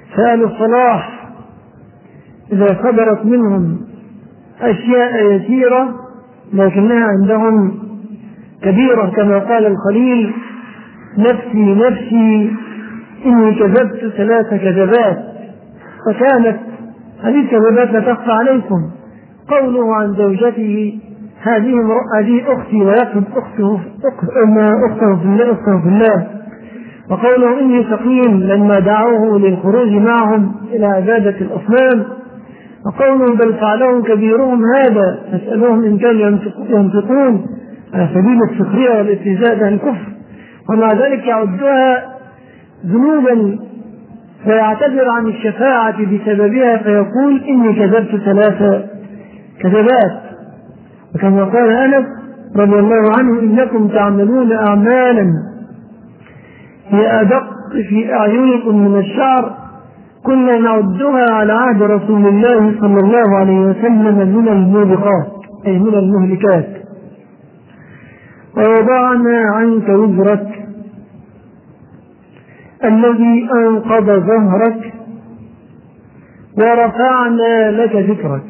فأهل الصلاح إذا صدرت منهم أشياء يسيرة لكنها عندهم كبيرة، كما قال الخليل: نفسي نفسي إني كذبت ثلاث كذبات، فكانت هذه الكذبات لا تخفى عليكم. قوله عن زوجته: هذه هذه أختي، ويقصد أخته أخته في الله أخته في الله. وقوله: إني سقيم، لما دعوه للخروج معهم إلى عبادة الأصنام. وقوله: بل فعلهم كبيرهم هذا فاسألوهم إن كانوا ينطقون، على سبيل السخرية والاستهزاء بها الكفر، ومع ذلك يعدها ذنوبا فيعتذر عن الشفاعة بسببها فيقول: إني كذبت ثلاث كذبات. وكما قال أنس رضي الله عنه: إنكم تعملون أعمالا هي أدق في أعينكم من الشعر، كنا نعدها على عهد رسول الله صلى الله عليه وسلم من الموبقات، أي من المهلكات. ووضعنا عنك وزرك الذي أنقض ظهرك ورفعنا لك ذكرك.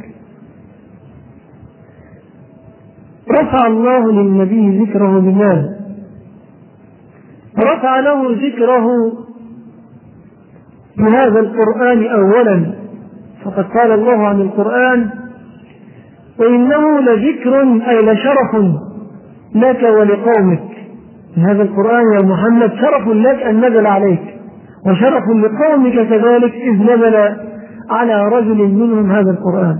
رفع الله للنبي ذكره بماذا؟ رفع له ذكره بهذا القرآن أولا، فقد قال الله عن القرآن: وإنه لذكر أي لشرف لك ولقومك. هذا القرآن يا محمد شرف لك أن نزل عليك، وشرف لقومك كذلك إذ نزل على رجل منهم هذا القرآن.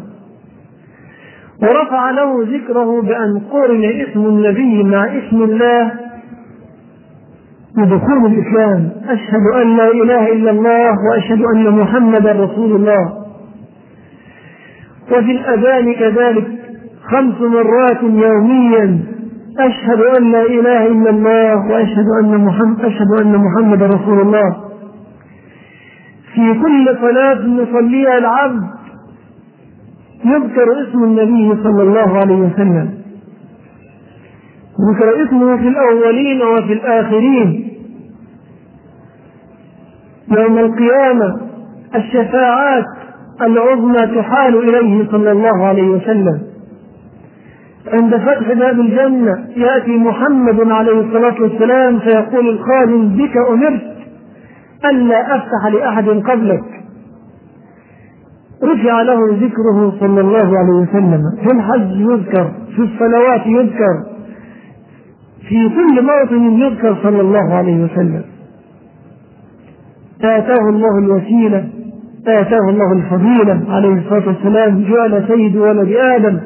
ورفع له ذكره بأن قرن اسم النبي مع اسم الله بدخول الإسلام: أشهد أن لا إله إلا الله وأشهد أن محمدا رسول الله. وفي الأذان كذلك خمس مرات يوميا: أشهد أن لا إله إلا الله وأشهد أن محمد أشهد أن محمدا رسول الله. في كل صلاة يصليها العبد يذكر اسم النبي صلى الله عليه وسلم، ذكر اسمه في الأولين وفي الآخرين. يوم القيامة الشفاعات العظمى تحال إليه صلى الله عليه وسلم. عند فتح باب الجنة يأتي محمد عليه الصلاة والسلام فيقول الخازن: بك أمرت ألا أفتح لأحد قبلك. رفع له ذكره صلى الله عليه وسلم، في الحج يذكر، في الصلوات يذكر، في كل موطن يذكر صلى الله عليه وسلم. آتاه الله الوسيلة، آتاه الله الفضيلة عليه الصلاة والسلام، جعل سيد ولد آدم.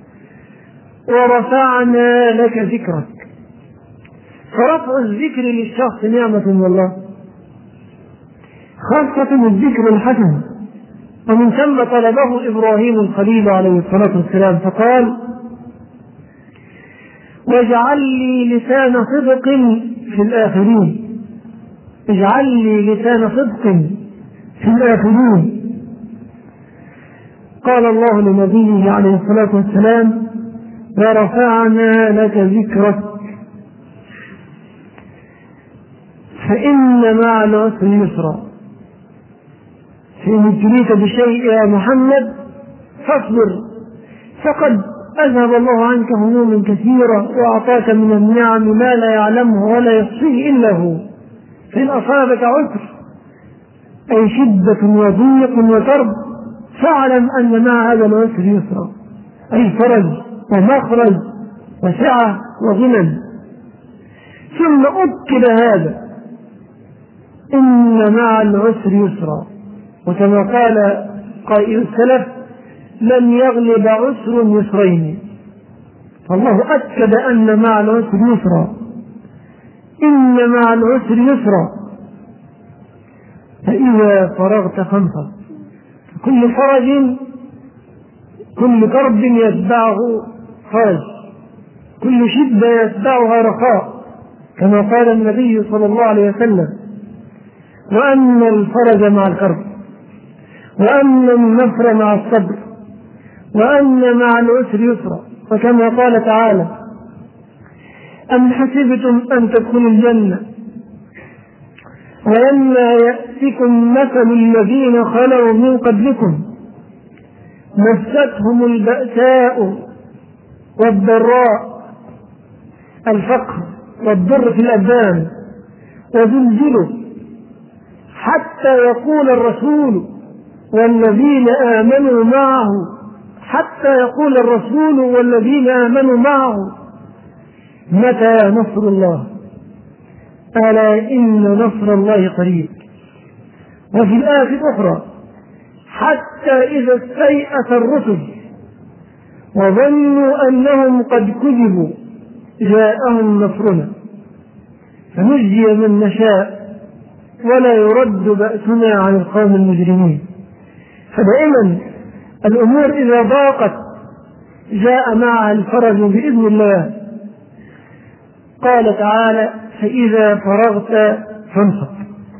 ورفعنا لك ذكرك. فرفع الذكر للشخص نعمة من الله، خاصة الذكر الحسن، ومن ثم طلبه إبراهيم الخليل عليه الصلاة والسلام فقال: واجعل لي لسان صدق في الآخرين، اجعل لي لسان صدق في الآخرين. قال الله لنبيه عليه الصلاة والسلام: ورفعنا لك ذكرك فإن مع العسر يسرا. فإن ابتليت بشيء يا محمد فاصبر، فقد أذهب الله عنك هموما كثيرة وأعطاك من النعم ما لا يعلمه ولا يحصيه إلا هو. فإن أصابك عسر أي شدة وضيق وكرب فاعلم أن مع هذا العسر يسرا، أي فرج ومخرج وسعة وغنى. ثم أكد هذا: إن مع العسر يسرا. وكما قال قائل السلف: لن يغلب عسر يسرين. فالله أكد أن مع العسر يسرا، إن مع العسر يسرا، فإذا فرغت فانصب. كل فرج، كل كرب يتبعه فرج، كل شدة يتبعها رخاء، كما قال النبي صلى الله عليه وسلم: وأن الفرج مع الكرب، وأن النصر مع الصبر، وأن مع العسر يسرا. وكما قال تعالى: أم حسبتم أن تدخلوا الجنة ولما يأتكم مثل الذين خلوا من قبلكم مستهم البأساء والضراء، الفقر والضر في الأبدان، وزلزلوا حتى يقول الرسول والذين آمنوا معه حتى يقول الرسول والذين آمنوا معه متى نصر الله، ألا إن نصر الله قريب. وفي الآية الأخرى حتى إذا استيأس الرسل وظنوا أنهم قد كذبوا جاءهم نصرنا فنجزي من نشاء ولا يرد بأسنا عن القوم المجرمين. فدائما الأمور إذا ضاقت جاء معها الفرج بإذن الله. قال تعالى فإذا فرغت فانصب.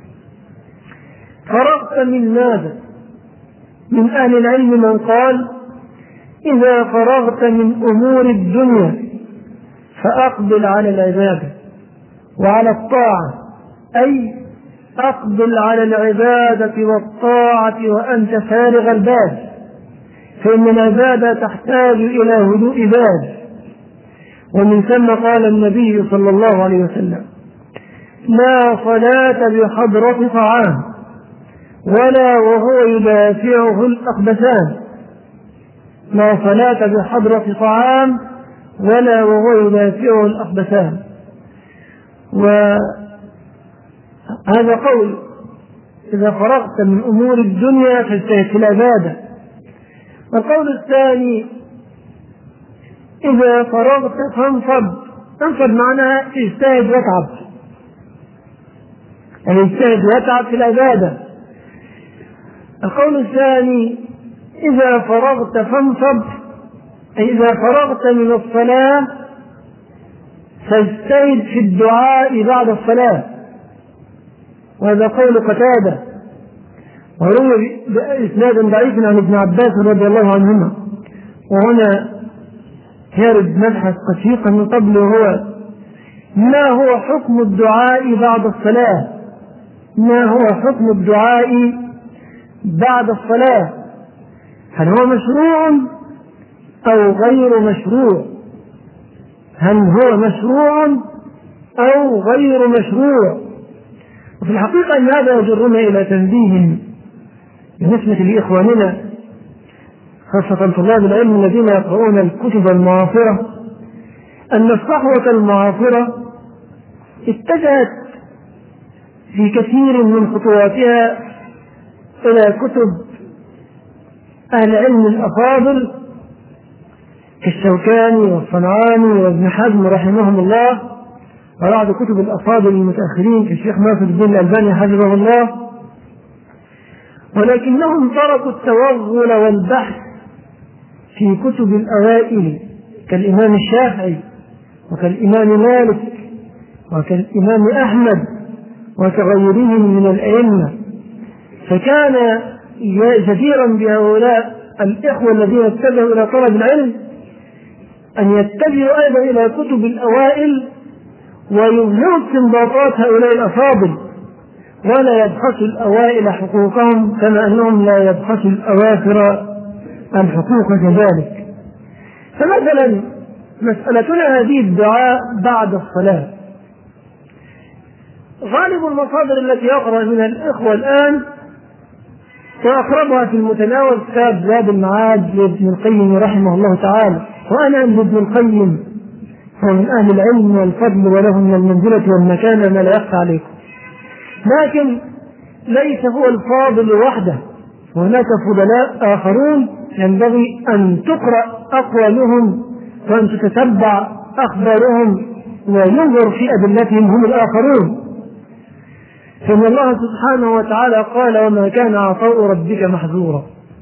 فرغت من ماذا؟ من أهل العلم من قال إذا فرغت من أمور الدنيا فأقبل على العبادة وعلى الطاعة، أي أقبل على العبادة والطاعة وأنت فارغ البال، فإن العبادة تحتاج إلى هدوء بال. ومن ثم قال النبي صلى الله عليه وسلم لا صلاة بحضرة طعام ولا وهو يدافعه الأخبثان، لا صلاة بحضرة طعام ولا وهو يدافعه الأخبثان. وهذا قول إذا فرغت من أمور الدنيا فاجتهد في العبادة. والقول الثاني إذا فرغت فانصب. انصب معناها اجتهد واتعب، يعني اجتهد واتعب في العبادة. القول الثاني إذا فرغت فانصب، أي إذا فرغت من الصلاة فاجتهد في الدعاء بعد الصلاة، وهذا قول قتادة وروي بإسناد ضعيف عن ابن عباس رضي الله عنهما. وهنا يرد مبحث قشيقا من قبل، هو ما هو حكم الدعاء بعد الصلاة؟ ما هو حكم الدعاء بعد الصلاة؟ هل هو مشروع أو غير مشروع؟ هل هو مشروع أو غير مشروع؟ وفي الحقيقة أن هذا يجرنا إلى تنبيه بالنسبة لإخواننا خاصة طلاب العلم الذين يقرؤون الكتب المعاصرة، أن الصحوة المعاصرة اتجهت في كثير من خطواتها إلى كتب أهل علم الأفاضل كالشوكاني والصنعاني وابن حزم رحمهم الله، وبعض كتب الأفاضل المتأخرين كالشيخ ناصر الدين الألباني حفظه الله، ولكنهم تركوا التوغل والبحث في كتب الأوائل كالإمام الشافعي وكالإمام مالك وكالإمام أحمد وكغيرهم من الأئمة. فكان جديرا بهؤلاء الإخوة الذين اتجهوا إلى طلب العلم أن يتجهوا أيضا إلى كتب الأوائل ويظهروا استنباطات هؤلاء الأفاضل، ولا يبخسوا الأوائل حقوقهم كما أنهم لا يبخسوا الأواخر الحقوق كذلك. فمثلا مسألتنا هذه الدعاء بعد الصلاة، غالب المصادر التي يقرأ منها الإخوة الآن وأقربها في المتناول كتاب زاد المعاد لابن القيم رحمه الله تعالى، وأنا عند ابن القيم هو من أهل العلم والفضل وله من المنزلة والمكانة ما لا يخفى عليكم، لكن ليس هو الفاضل وحده، هناك فضلاء آخرون ينبغي أن تقرأ أقوالهم وأن تتتبع أخبارهم وينظر في أدلتهم هم الآخرون. فإن الله سبحانه وتعالى قال وما كان عطاء ربك محظورا.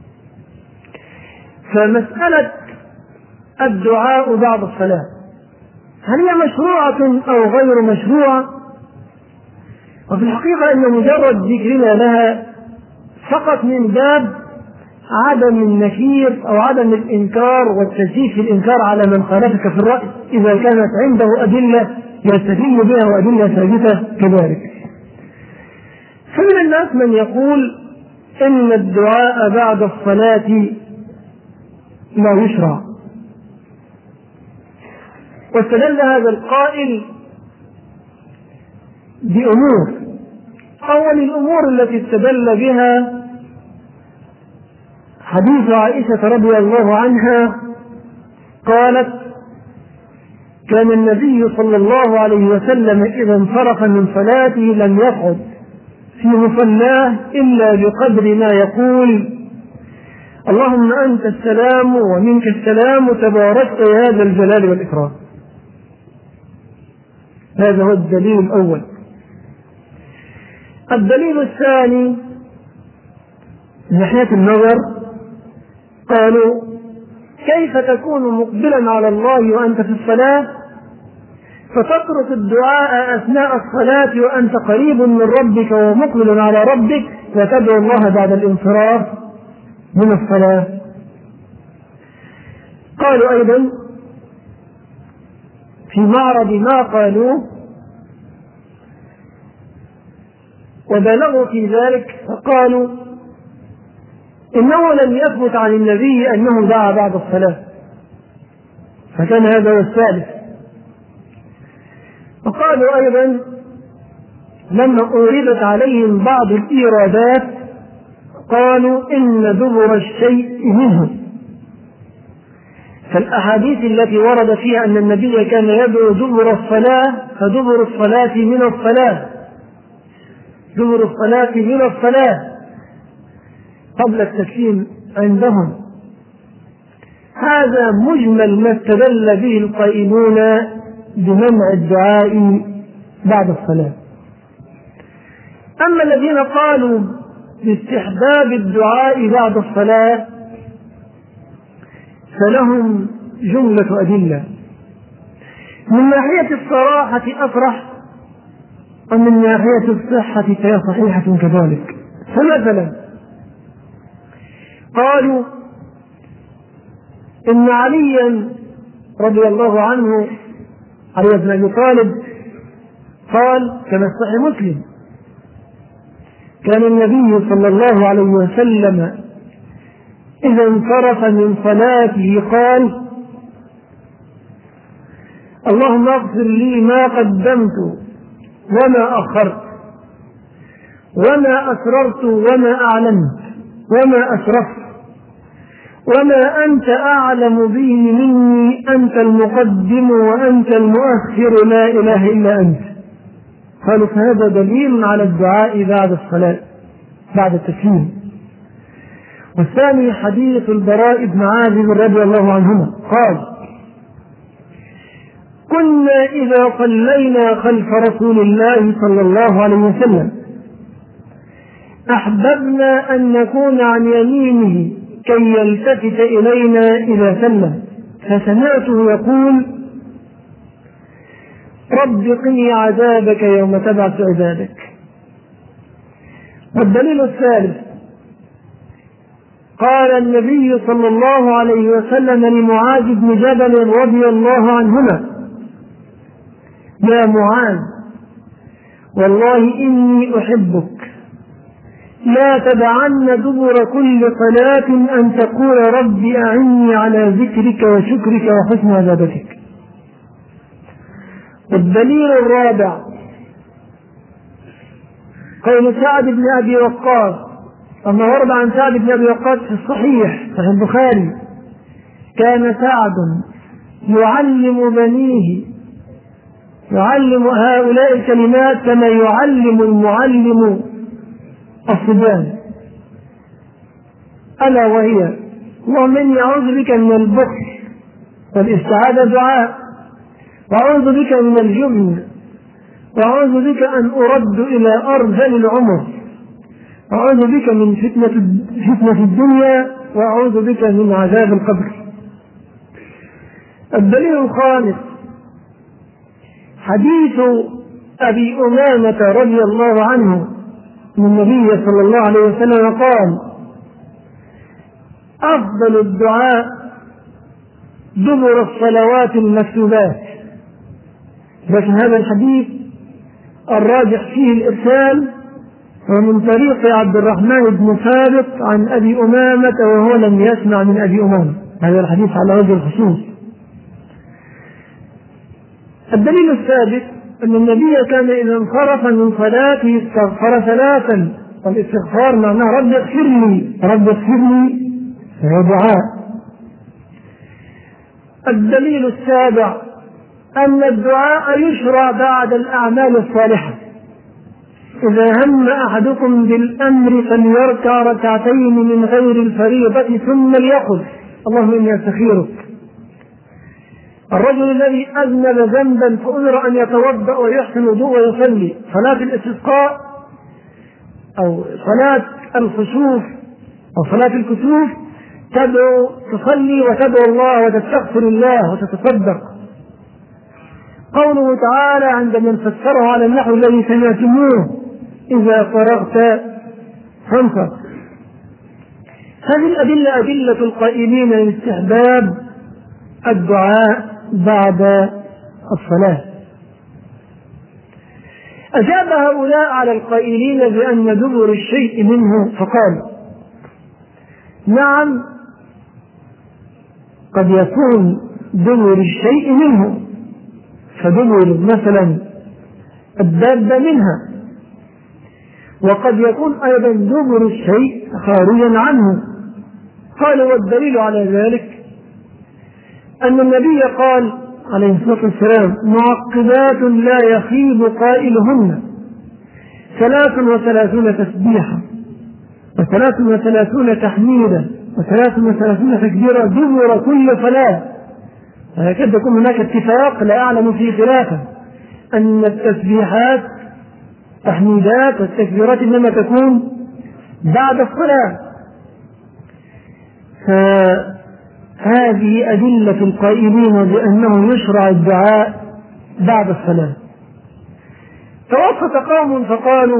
فمسألة الدعاء بعد الصلاة هل هي مشروعة أو غير مشروعة؟ وفي الحقيقة أن مجرد ذكرنا لها فقط من باب عدم النكير أو عدم الإنكار والتزييف في الإنكار على من خالفك في الرأي إذا كانت عنده أدلة يستدل بها وأدلة ثابتة كذلك. فمن الناس من يقول إن الدعاء بعد الصلاة لا يشرع، واستدل هذا القائل بأمور. أول الأمور التي استدل بها حديث عائشة رضي الله عنها قالت: كان النبي صلى الله عليه وسلم إذا انصرف من صلاته لم يقعد في مصلاه إلا بقدر ما يقول: اللهم أنت السلام ومنك السلام تباركت يا ذا الجلال والإكرام. هذا هو الدليل الأول. الدليل الثاني من ناحية النظر، قالوا: كيف تكون مقبلا على الله وأنت في الصلاة فتترك الدعاء أثناء الصلاة وأنت قريب من ربك ومقبل على ربك وتدعو الله بعد الانصراف من الصلاة؟ قالوا أيضا في معرض ما قالوا وبلغوا في ذلك فقالوا: إنه لم يثبت عن النبي أنه دعا بعد الصلاة، فكان هذا هو الثالث. وقالوا أيضا لما أوردت عليهم بعض الإيرادات قالوا: إن دبر الشيء منه، فالأحاديث التي ورد فيها أن النبي كان يدعو دبر الصلاة فدبر الصلاة من الصلاة، دبر الصلاة من الصلاة قبل التسليم عندهم. هذا مجمل ما استدل به القائلون بمنع الدعاء بعد الصلاة. أما الذين قالوا باستحباب الدعاء بعد الصلاة فلهم جملة أدلة، من ناحية الصراحة أصرح ومن ناحية الصحة فهي صحيحة كذلك. فمثلا قالوا إن عليا رضي الله عنه علي بن أبي طالب قال كما في صحيح مسلم: كان النبي صلى الله عليه وسلم إذا انصرف من صلاته قال: اللهم اغفر لي ما قدمت وما أخرت وما أسررت وما أعلنت وما أسرفت وما أنت أعلم به مني، أنت المقدم وأنت المؤخر لا إله إلا أنت. قالوا فهذا دليل على الدعاء بعد الصلاة بعد التسليم. والثاني حديث البراء بن عازب رضي الله عنهما قال: كنا إذا صلينا خلف رسول الله صلى الله عليه وسلم أحببنا أن نكون عن يمينه كي يلتفت إلينا إذا سلم، فسمعته يقول: رب قني عذابك يوم تبعث عبادك. والدليل الثالث قال النبي صلى الله عليه وسلم لمعاذ بن جبل رضي الله عنهما: يا معاذ والله إني أحبك، لا تدعن دبر كل صلاة أن تقول رب أعني على ذكرك وشكرك وحسن عبادتك. والدليل الرابع قول سعد بن أبي وقاص، أما ورد عن سعد بن أبي وقاص في الصحيح صحيح البخاري: كان سعد يعلم بنيه يعلم هؤلاء الكلمات كما يعلم المعلم الصبيان، ألا وهي: اللهم إني أعوذ بك من البخل والاستعاذة دعاء، وأعوذ بك من الجبن، وأعوذ بك أن أرد إلى أرذل العمر، وأعوذ بك من فتنة فتنة الدنيا، وأعوذ بك من عذاب القبر. الدليل الخامس حديث أبي أمامة رضي الله عنه من النبي صلى الله عليه وسلم قال: أفضل الدعاء دبر الصلوات المكتوبات. لكن هذا الحديث الراجح فيه الإرسال، ومن طريق عبد الرحمن بن ثابت عن أبي أمامة وهو لم يسمع من أبي أمامة. هذا الحديث على وجه الخصوص. الدليل الثالث أن النبي كان إذا انصرف من صلاته استغفر ثلاثا، والاستغفار معناه رب اغفر لي رب اغفر لي، فهو دعاء. الدليل السابع أن الدعاء يشرع بعد الأعمال الصالحة. إذا هم أحدكم بالأمر فليركع ركعتين من غير الفريضة ثم ليقل اللهم إني أستخيرك. الرجل الذي أذنب ذنبا فأمر أن يتوضأ ويحسن الوضوء ويصلي، صلاة الاستسقاء أو صلاة الخسوف أو صلاة الكسوف تدعو تصلي وتدعو الله وتستغفر الله وتتصدق. قوله تعالى عندما فسره على النحو الذي سمعتموه إذا فرغت فانصب. هذه الأدلة أدلة القائلين باستحباب الدعاء بعد الصلاة. أجاب هؤلاء على القائلين بأن دبر الشيء منه فقال نعم قد يكون دبر الشيء منه، فدبر مثلا الدابة منها، وقد يكون أيضا دبر الشيء خارجا عنه. قال والدليل على ذلك أن النبي قال عليه الصلاة والسلام معقبات لا يخيب قائلهن ثلاث وثلاثون تسبيحا وثلاث وثلاثون تحميدا وثلاث وثلاثون تكبيرا دبر كل صلاة. هكذا يكون هناك اتفاق لا أعلم فيه خلافا أن التسبيحات تحميدات والتكبيرات إنما تكون بعد الصلاة. فهذه أدلة القائلين بأنه يشرع الدعاء بعد الصلاة. توسط قوم فقالوا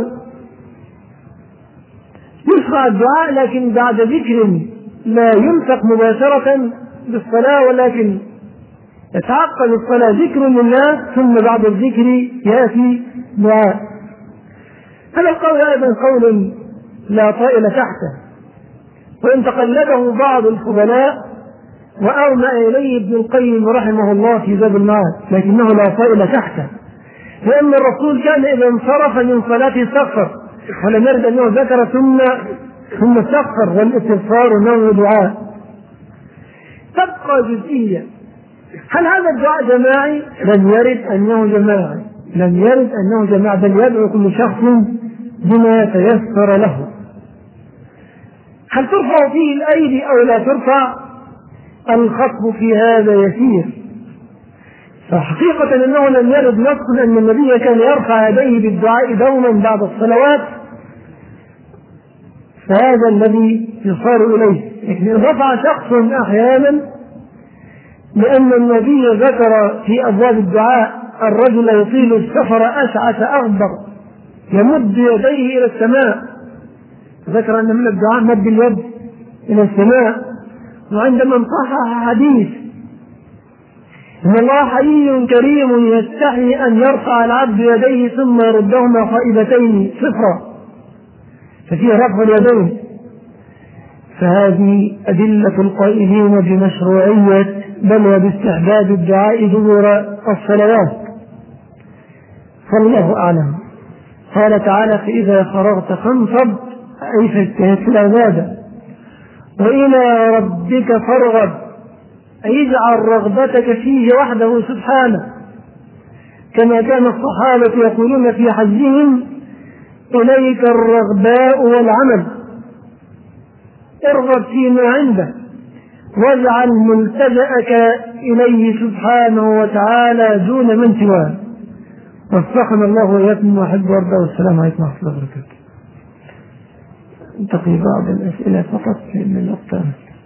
يشرع الدعاء لكن بعد ذكر لا ينطق مباشرة بالصلاة، ولكن يتعقب الصلاة ذكر لله ثم بعد الذكر يأتي دعاء. هذا القول أيضا قول لا طائل تحته، وإن تقلده بعض الفضلاء وأومأ إليه ابن القيم رحمه الله في زاد المعاد، لكنه لا طائل تحته، لأن الرسول كان إذا انصرف من صلاته استغفر، ولم يرد أنه ذكر ثم ثم استغفر، والاستغفار نوع دعاء. تبقى جزئية، هل هذا الدعاء جماعي؟ لم يرد أنه جماعي، لم يرد أنه جماعي، بل يدعو كل شخص بما تيسر له. هل ترفع فيه الأيدي أو لا ترفع؟ الخطب في هذا يسير، فحقيقة أنه لم يرد نص أن النبي كان يرفع يديه بالدعاء دوما بعد الصلوات، فهذا الذي يصار إليه. لكن رفع شخص أحيانا، لأن النبي ذكر في أبواب الدعاء الرجل يطيل السفر أشعث أغبر يمد يديه إلى السماء، ذكر أن من الدعاء مد اليد إلى السماء. وعندما انصحح حديث إن الله حي كريم يستحي أن يرفع العبد يديه ثم يردهما خائبتين صفرا، ففيه رفع اليدين. فهذه أدلة القائلين بمشروعية بل وباستحباب الدعاء دبر الصلوات، فالله أعلم. قال تعالى فإذا فرغت فانصب، أي فاجتهد في العبادة، وإلى ربك فارغب، أي اجعل رغبتك فيه وحده سبحانه، كما كان الصحابة يقولون في حجهم إليك الرغباء والعمل، ارغب فيما عنده واجعل ملتجأك إليه سبحانه وتعالى دون من سواه. وفقنا الله وإياكم وأحب وأرضى، والسلام عليكم ورحمة الله وبركاته. انتقي بعض الأسئلة فقط من الأقطار.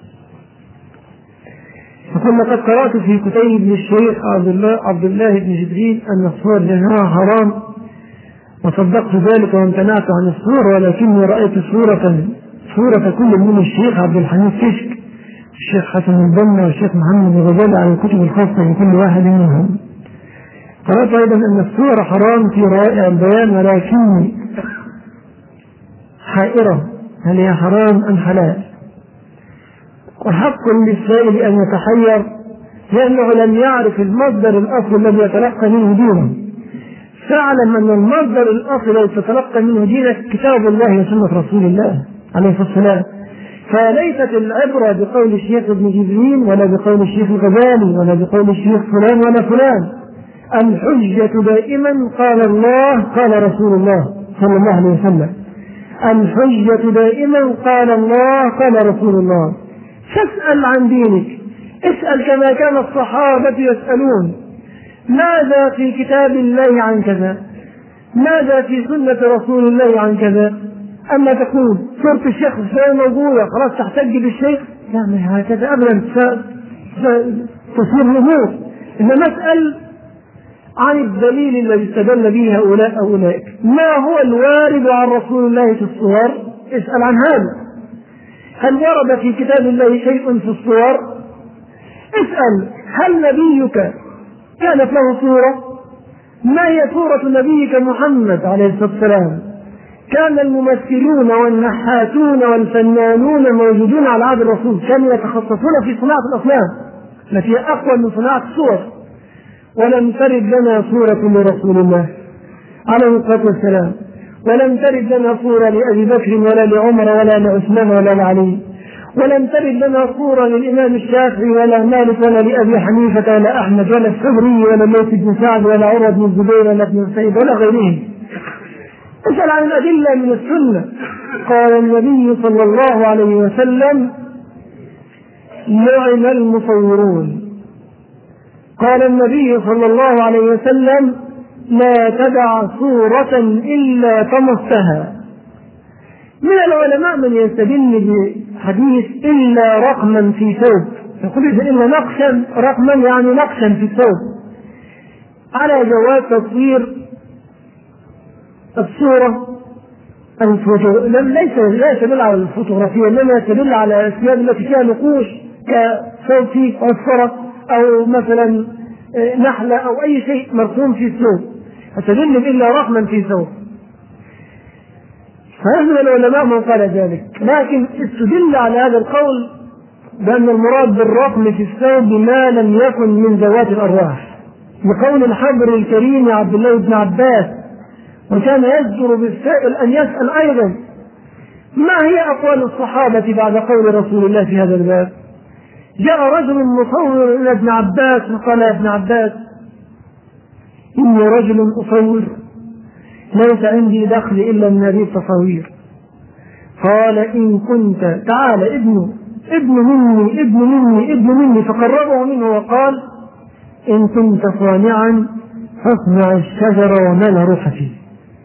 فكنا قد قرأت في كتيب ابن الشيخ عبد الله, عبد الله بن جبريل أن الصور جميعها حرام، وصدقت ذلك وامتنعت عن الصور، ولكني رأيت صورة صورة كل من الشيخ عبد الحميد كشك، الشيخ حسن البنا والشيخ محمد الغزالي على الكتب الخاصة بكل واحد منهم. قرأت أيضا أن الصور حرام في رائع البيان، ولكني حائرة، هل هي حرام أم حلال؟ وحق للسائل أن يتحير لأنه لم يعرف المصدر الأصل الذي يتلقى منه دينه. فاعلم أن المصدر الأصل الذي تتلقى منه دينك كتاب الله وسنة رسول الله عليه الصلاة والسلام. فليست العبرة بقول الشيخ ابن جبرين ولا بقول الشيخ الغزالي ولا بقول الشيخ فلان ولا فلان. الحجة دائما قال الله قال رسول الله صلى الله عليه وسلم. الحجة دائما قال الله قال رسول الله. فاسأل عن دينك، اسأل كما كان الصحابة يسألون: ماذا في كتاب الله عن كذا؟ ماذا في سنة رسول الله عن كذا؟ أما تقول صورة الشيخ الفلاني موجودة خلاص تحتج بالشيخ، لا ما هكذا أبدا تصير الأمور. إنما مسأل عن الدليل الذي استدل به هؤلاء أو أولئك. ما هو الوارد عن رسول الله في الصور؟ اسأل عن هذا. هل ورد في كتاب الله شيء في الصور؟ اسأل هل نبيك كانت له صورة؟ ما هي صورة نبيك محمد عليه الصلاة والسلام؟ كان الممثلون والنحاتون والفنانون موجودون على عهد الرسول، كانوا يتخصصون في صناعة الأفلام التي هي أقوى من صناعة الصور. ولم ترد لنا صورة لرسول الله عليه الصلاة والسلام، ولم ترد لنا صورة لأبي بكر ولا لعمر ولا لعثمان ولا لعلي، ولم ترد لنا صورة للإمام الشافعي ولا مالك ولا لأبي حنيفة ولا أحمد ولا الثوري ولا الليث بن سعد ولا عروة بن الزبير ولا ابن سعيد ولا غيرهم. اسأل عن الأدلة من السنة. قال النبي صلى الله عليه وسلم: لعن المصورون. قال النبي صلى الله عليه وسلم: لا تدع صورة إلا طمستها. من العلماء من يستدل بحديث إلا رقما في ثوب، يقول إلا نقشا رقما يعني نقشا في الثوب، على جواز تصوير الصورة الفوتو... ليس لا يدل على الفوتوغرافية، إنما يدل على الأثياب التي فيها نقوش كثوب فيه عصفرة أو مثلا نحلة أو أي شيء مرسوم في الثوب، فتدل إلا رقما في ثوب. فهذا العلماء من قال ذلك، لكن استدل على هذا القول بأن المراد بالرقم في الثوب ما لم يكن من ذوات الأرواح، بقول الحبر الكريم عبد الله بن عباس. وكان يجدر بالسائل أن يسأل أيضا: ما هي أقوال الصحابة بعد قول رسول الله في هذا الباب؟ جاء رجل مصور إلى ابن عباس وقال: يا ابن عباس، إني رجل أصور، ليس عندي دخل إلا من هذه التصاوير. قال: إن كنت تعال ابن ابن مني ابن مني ابن مني فقربه منه وقال: إن كنت صانعا فاصنع الشجر وما لا روح فيه.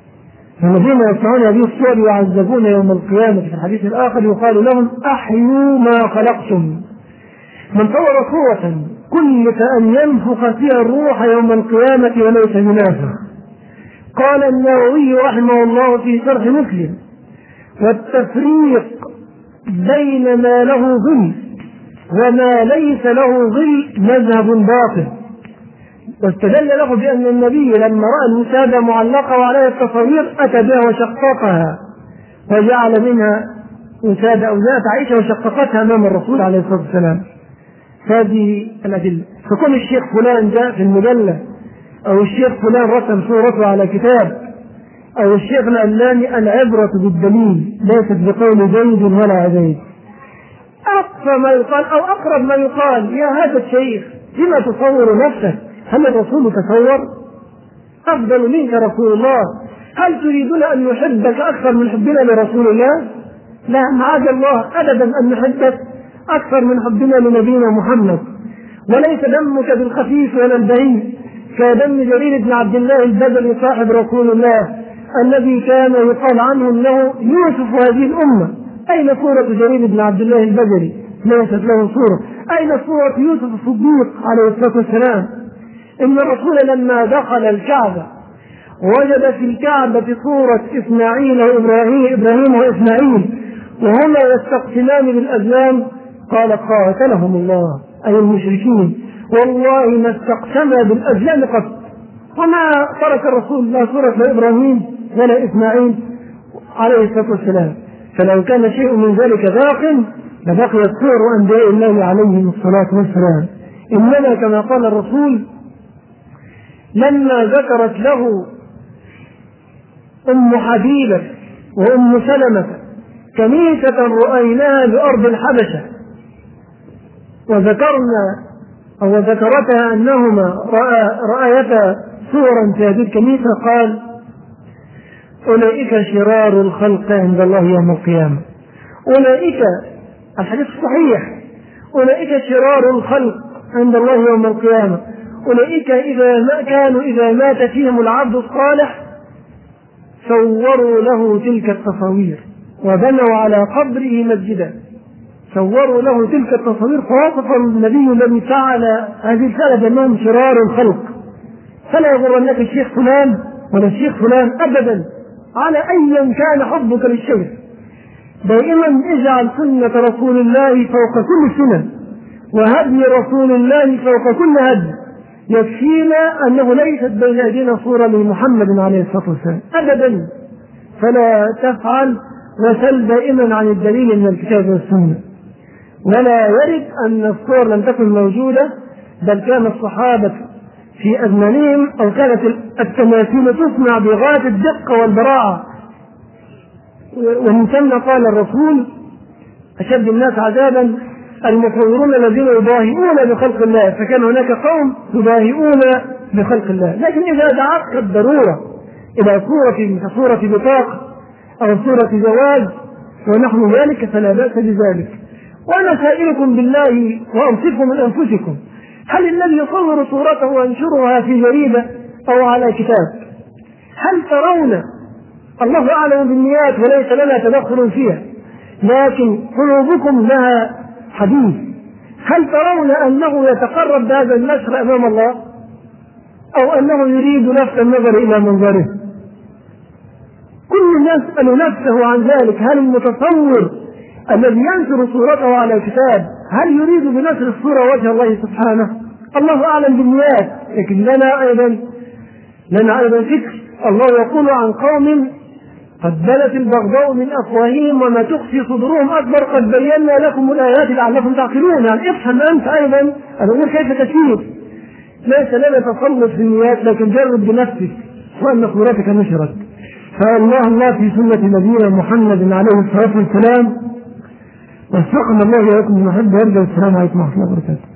الذين يصنعون هذه الصور يعذبون يوم القيامة. في الحديث الآخر يقال لهم: أحيوا ما خلقتم. من صور صورة كلف أن ينفخ فيها الروح يوم القيامة وليس ينافخ. قال النووي رحمه الله في شرح مسلم: والتفريق بين ما له ظل وما ليس له ظل مذهب باطل. واستدل له بأن النبي لما رأى الوسادة معلقة وعليها التصوير أتى بها وشققها وجعل منها وسادة أو ذات عائشة وشققتها أمام الرسول عليه الصلاة والسلام. هذه الأدلة. فكل الشيخ فلان جاء في المجلة، أو الشيخ فلان رسم صورته على كتاب، أو الشيخ العلاني: العبرة بالدليل ليست بقول زيد ولا عزيز. أقصى ما يقال أو أقرب ما يقال: يا هذا الشيخ لما تصور نفسك؟ هل الرسول تصور؟ أفضل منك رسول الله. هل تريدون أن نحبك أكثر من حبنا لرسول الله؟ لا، معاذ الله أبدا أن نحبك أكثر من حبنا لنبينا محمد. وليس دمك بالخفيف ولا البعيد كدم جرير بن عبد الله البجلي صاحب رسول الله الذي كان يقال عنه أنه يوسف هذه الأمة. أين صورة جرير بن عبد الله البجلي؟ ليست له صورة. أين صورة يوسف الصديق عليه الصلاة والسلام؟ إن الرسول لما دخل الكعبة وجد في الكعبة صورة إسماعيل وإبراهيم إبراهيم وإسماعيل وهما يستقسمان بالأزلام قال: قاتلهم الله، أي المشركين، والله ما استقسما بالأزلام قط. وما ترك الرسول لا صورة لا إبراهيم ولا إسماعيل، عليه الصلاة والسلام. فلو كان شيء من ذلك باق لبقيت صور أنبياء الله عليهم الصلاة والسلام. إنما كما قال الرسول لما ذكرت له أم حبيبة وأم سلمة كنيسة رأيناها بأرض الحبشة وذكرنا أو ذكرتها أنهما رأيتا صورا في هذه الكنيسة قال أولئك شرار الخلق عند الله يوم القيامة. أولئك الحديث صحيح أولئك شرار الخلق عند الله يوم القيامة. أولئك إذا ما كانوا إذا مات فيهم العبد الصالح صوروا له تلك التصاوير وبنوا على قبره مسجدا. صوروا له تلك التصاوير فوصف النبي الذي فعل هذه الفعل بأنهم شرار الخلق. فلا يغرنك الشيخ فلان ولا الشيخ فلان أبدا على أيا كان حبك للشيخ. دائما اجعل سنة رسول الله فوق كل سنة وهدي رسول الله فوق كل هدي. يكفينا أنه ليست بين أيدينا صورة لمحمد عليه الصلاة والسلام أبدا. فلا تفعل وسل دائما عن الدليل من الكتاب والسنة. ولا يرد أن الصور لم تكن موجودة بل كان الصحابة في أزمانهم أو كانت التماثيل تصنع بغاية الدقة والبراعة. ومن ثم قال الرسول أشد الناس عذابا المصورون الذين يباهئون بخلق الله. فكان هناك قوم يباهئون بخلق الله. لكن إذا دعتك الضرورة إلى صورة كصورة بطاقة أو صورة زواج ونحو ذلك فلا بأس بذلك. وأنا سائلكم بالله وأنصفكم من أنفسكم هل الذي يصور صورته وينشرها في جريدة أو على كتاب هل ترون الله أعلم بالنيات وليس لنا تدخل فيها لكن قلوبكم لها حديث هل ترون أنه يتقرب بهذا النشر أمام الله أو أنه يريد نفس النظر إلى منظره؟ كل يسأل نفسه عن ذلك. هل المتصور الذي ينشر صورته على كتاب هل يريد بنشر الصورة وجه الله سبحانه؟ الله أعلم بالنيات. لكن لنا أيضا لنا أيضا فكر. الله يقول عن قوم قد بدت البغضاء من أفواههم وما تخفي صدورهم أكبر قد بينا لكم الآيات لعلكم تعقلون. يعني افهم أنت أيضا الأمور كيف تسير. ليس لنا تسلط في النيات لكن جرب بنفسك وأن صورتك نشرت. فالله الله في سنة نبينا محمد عليه الصلاة والسلام وفقنا الله وإياكم ونحب ورد. والسلام عليكم ورحمة الله وبركاته.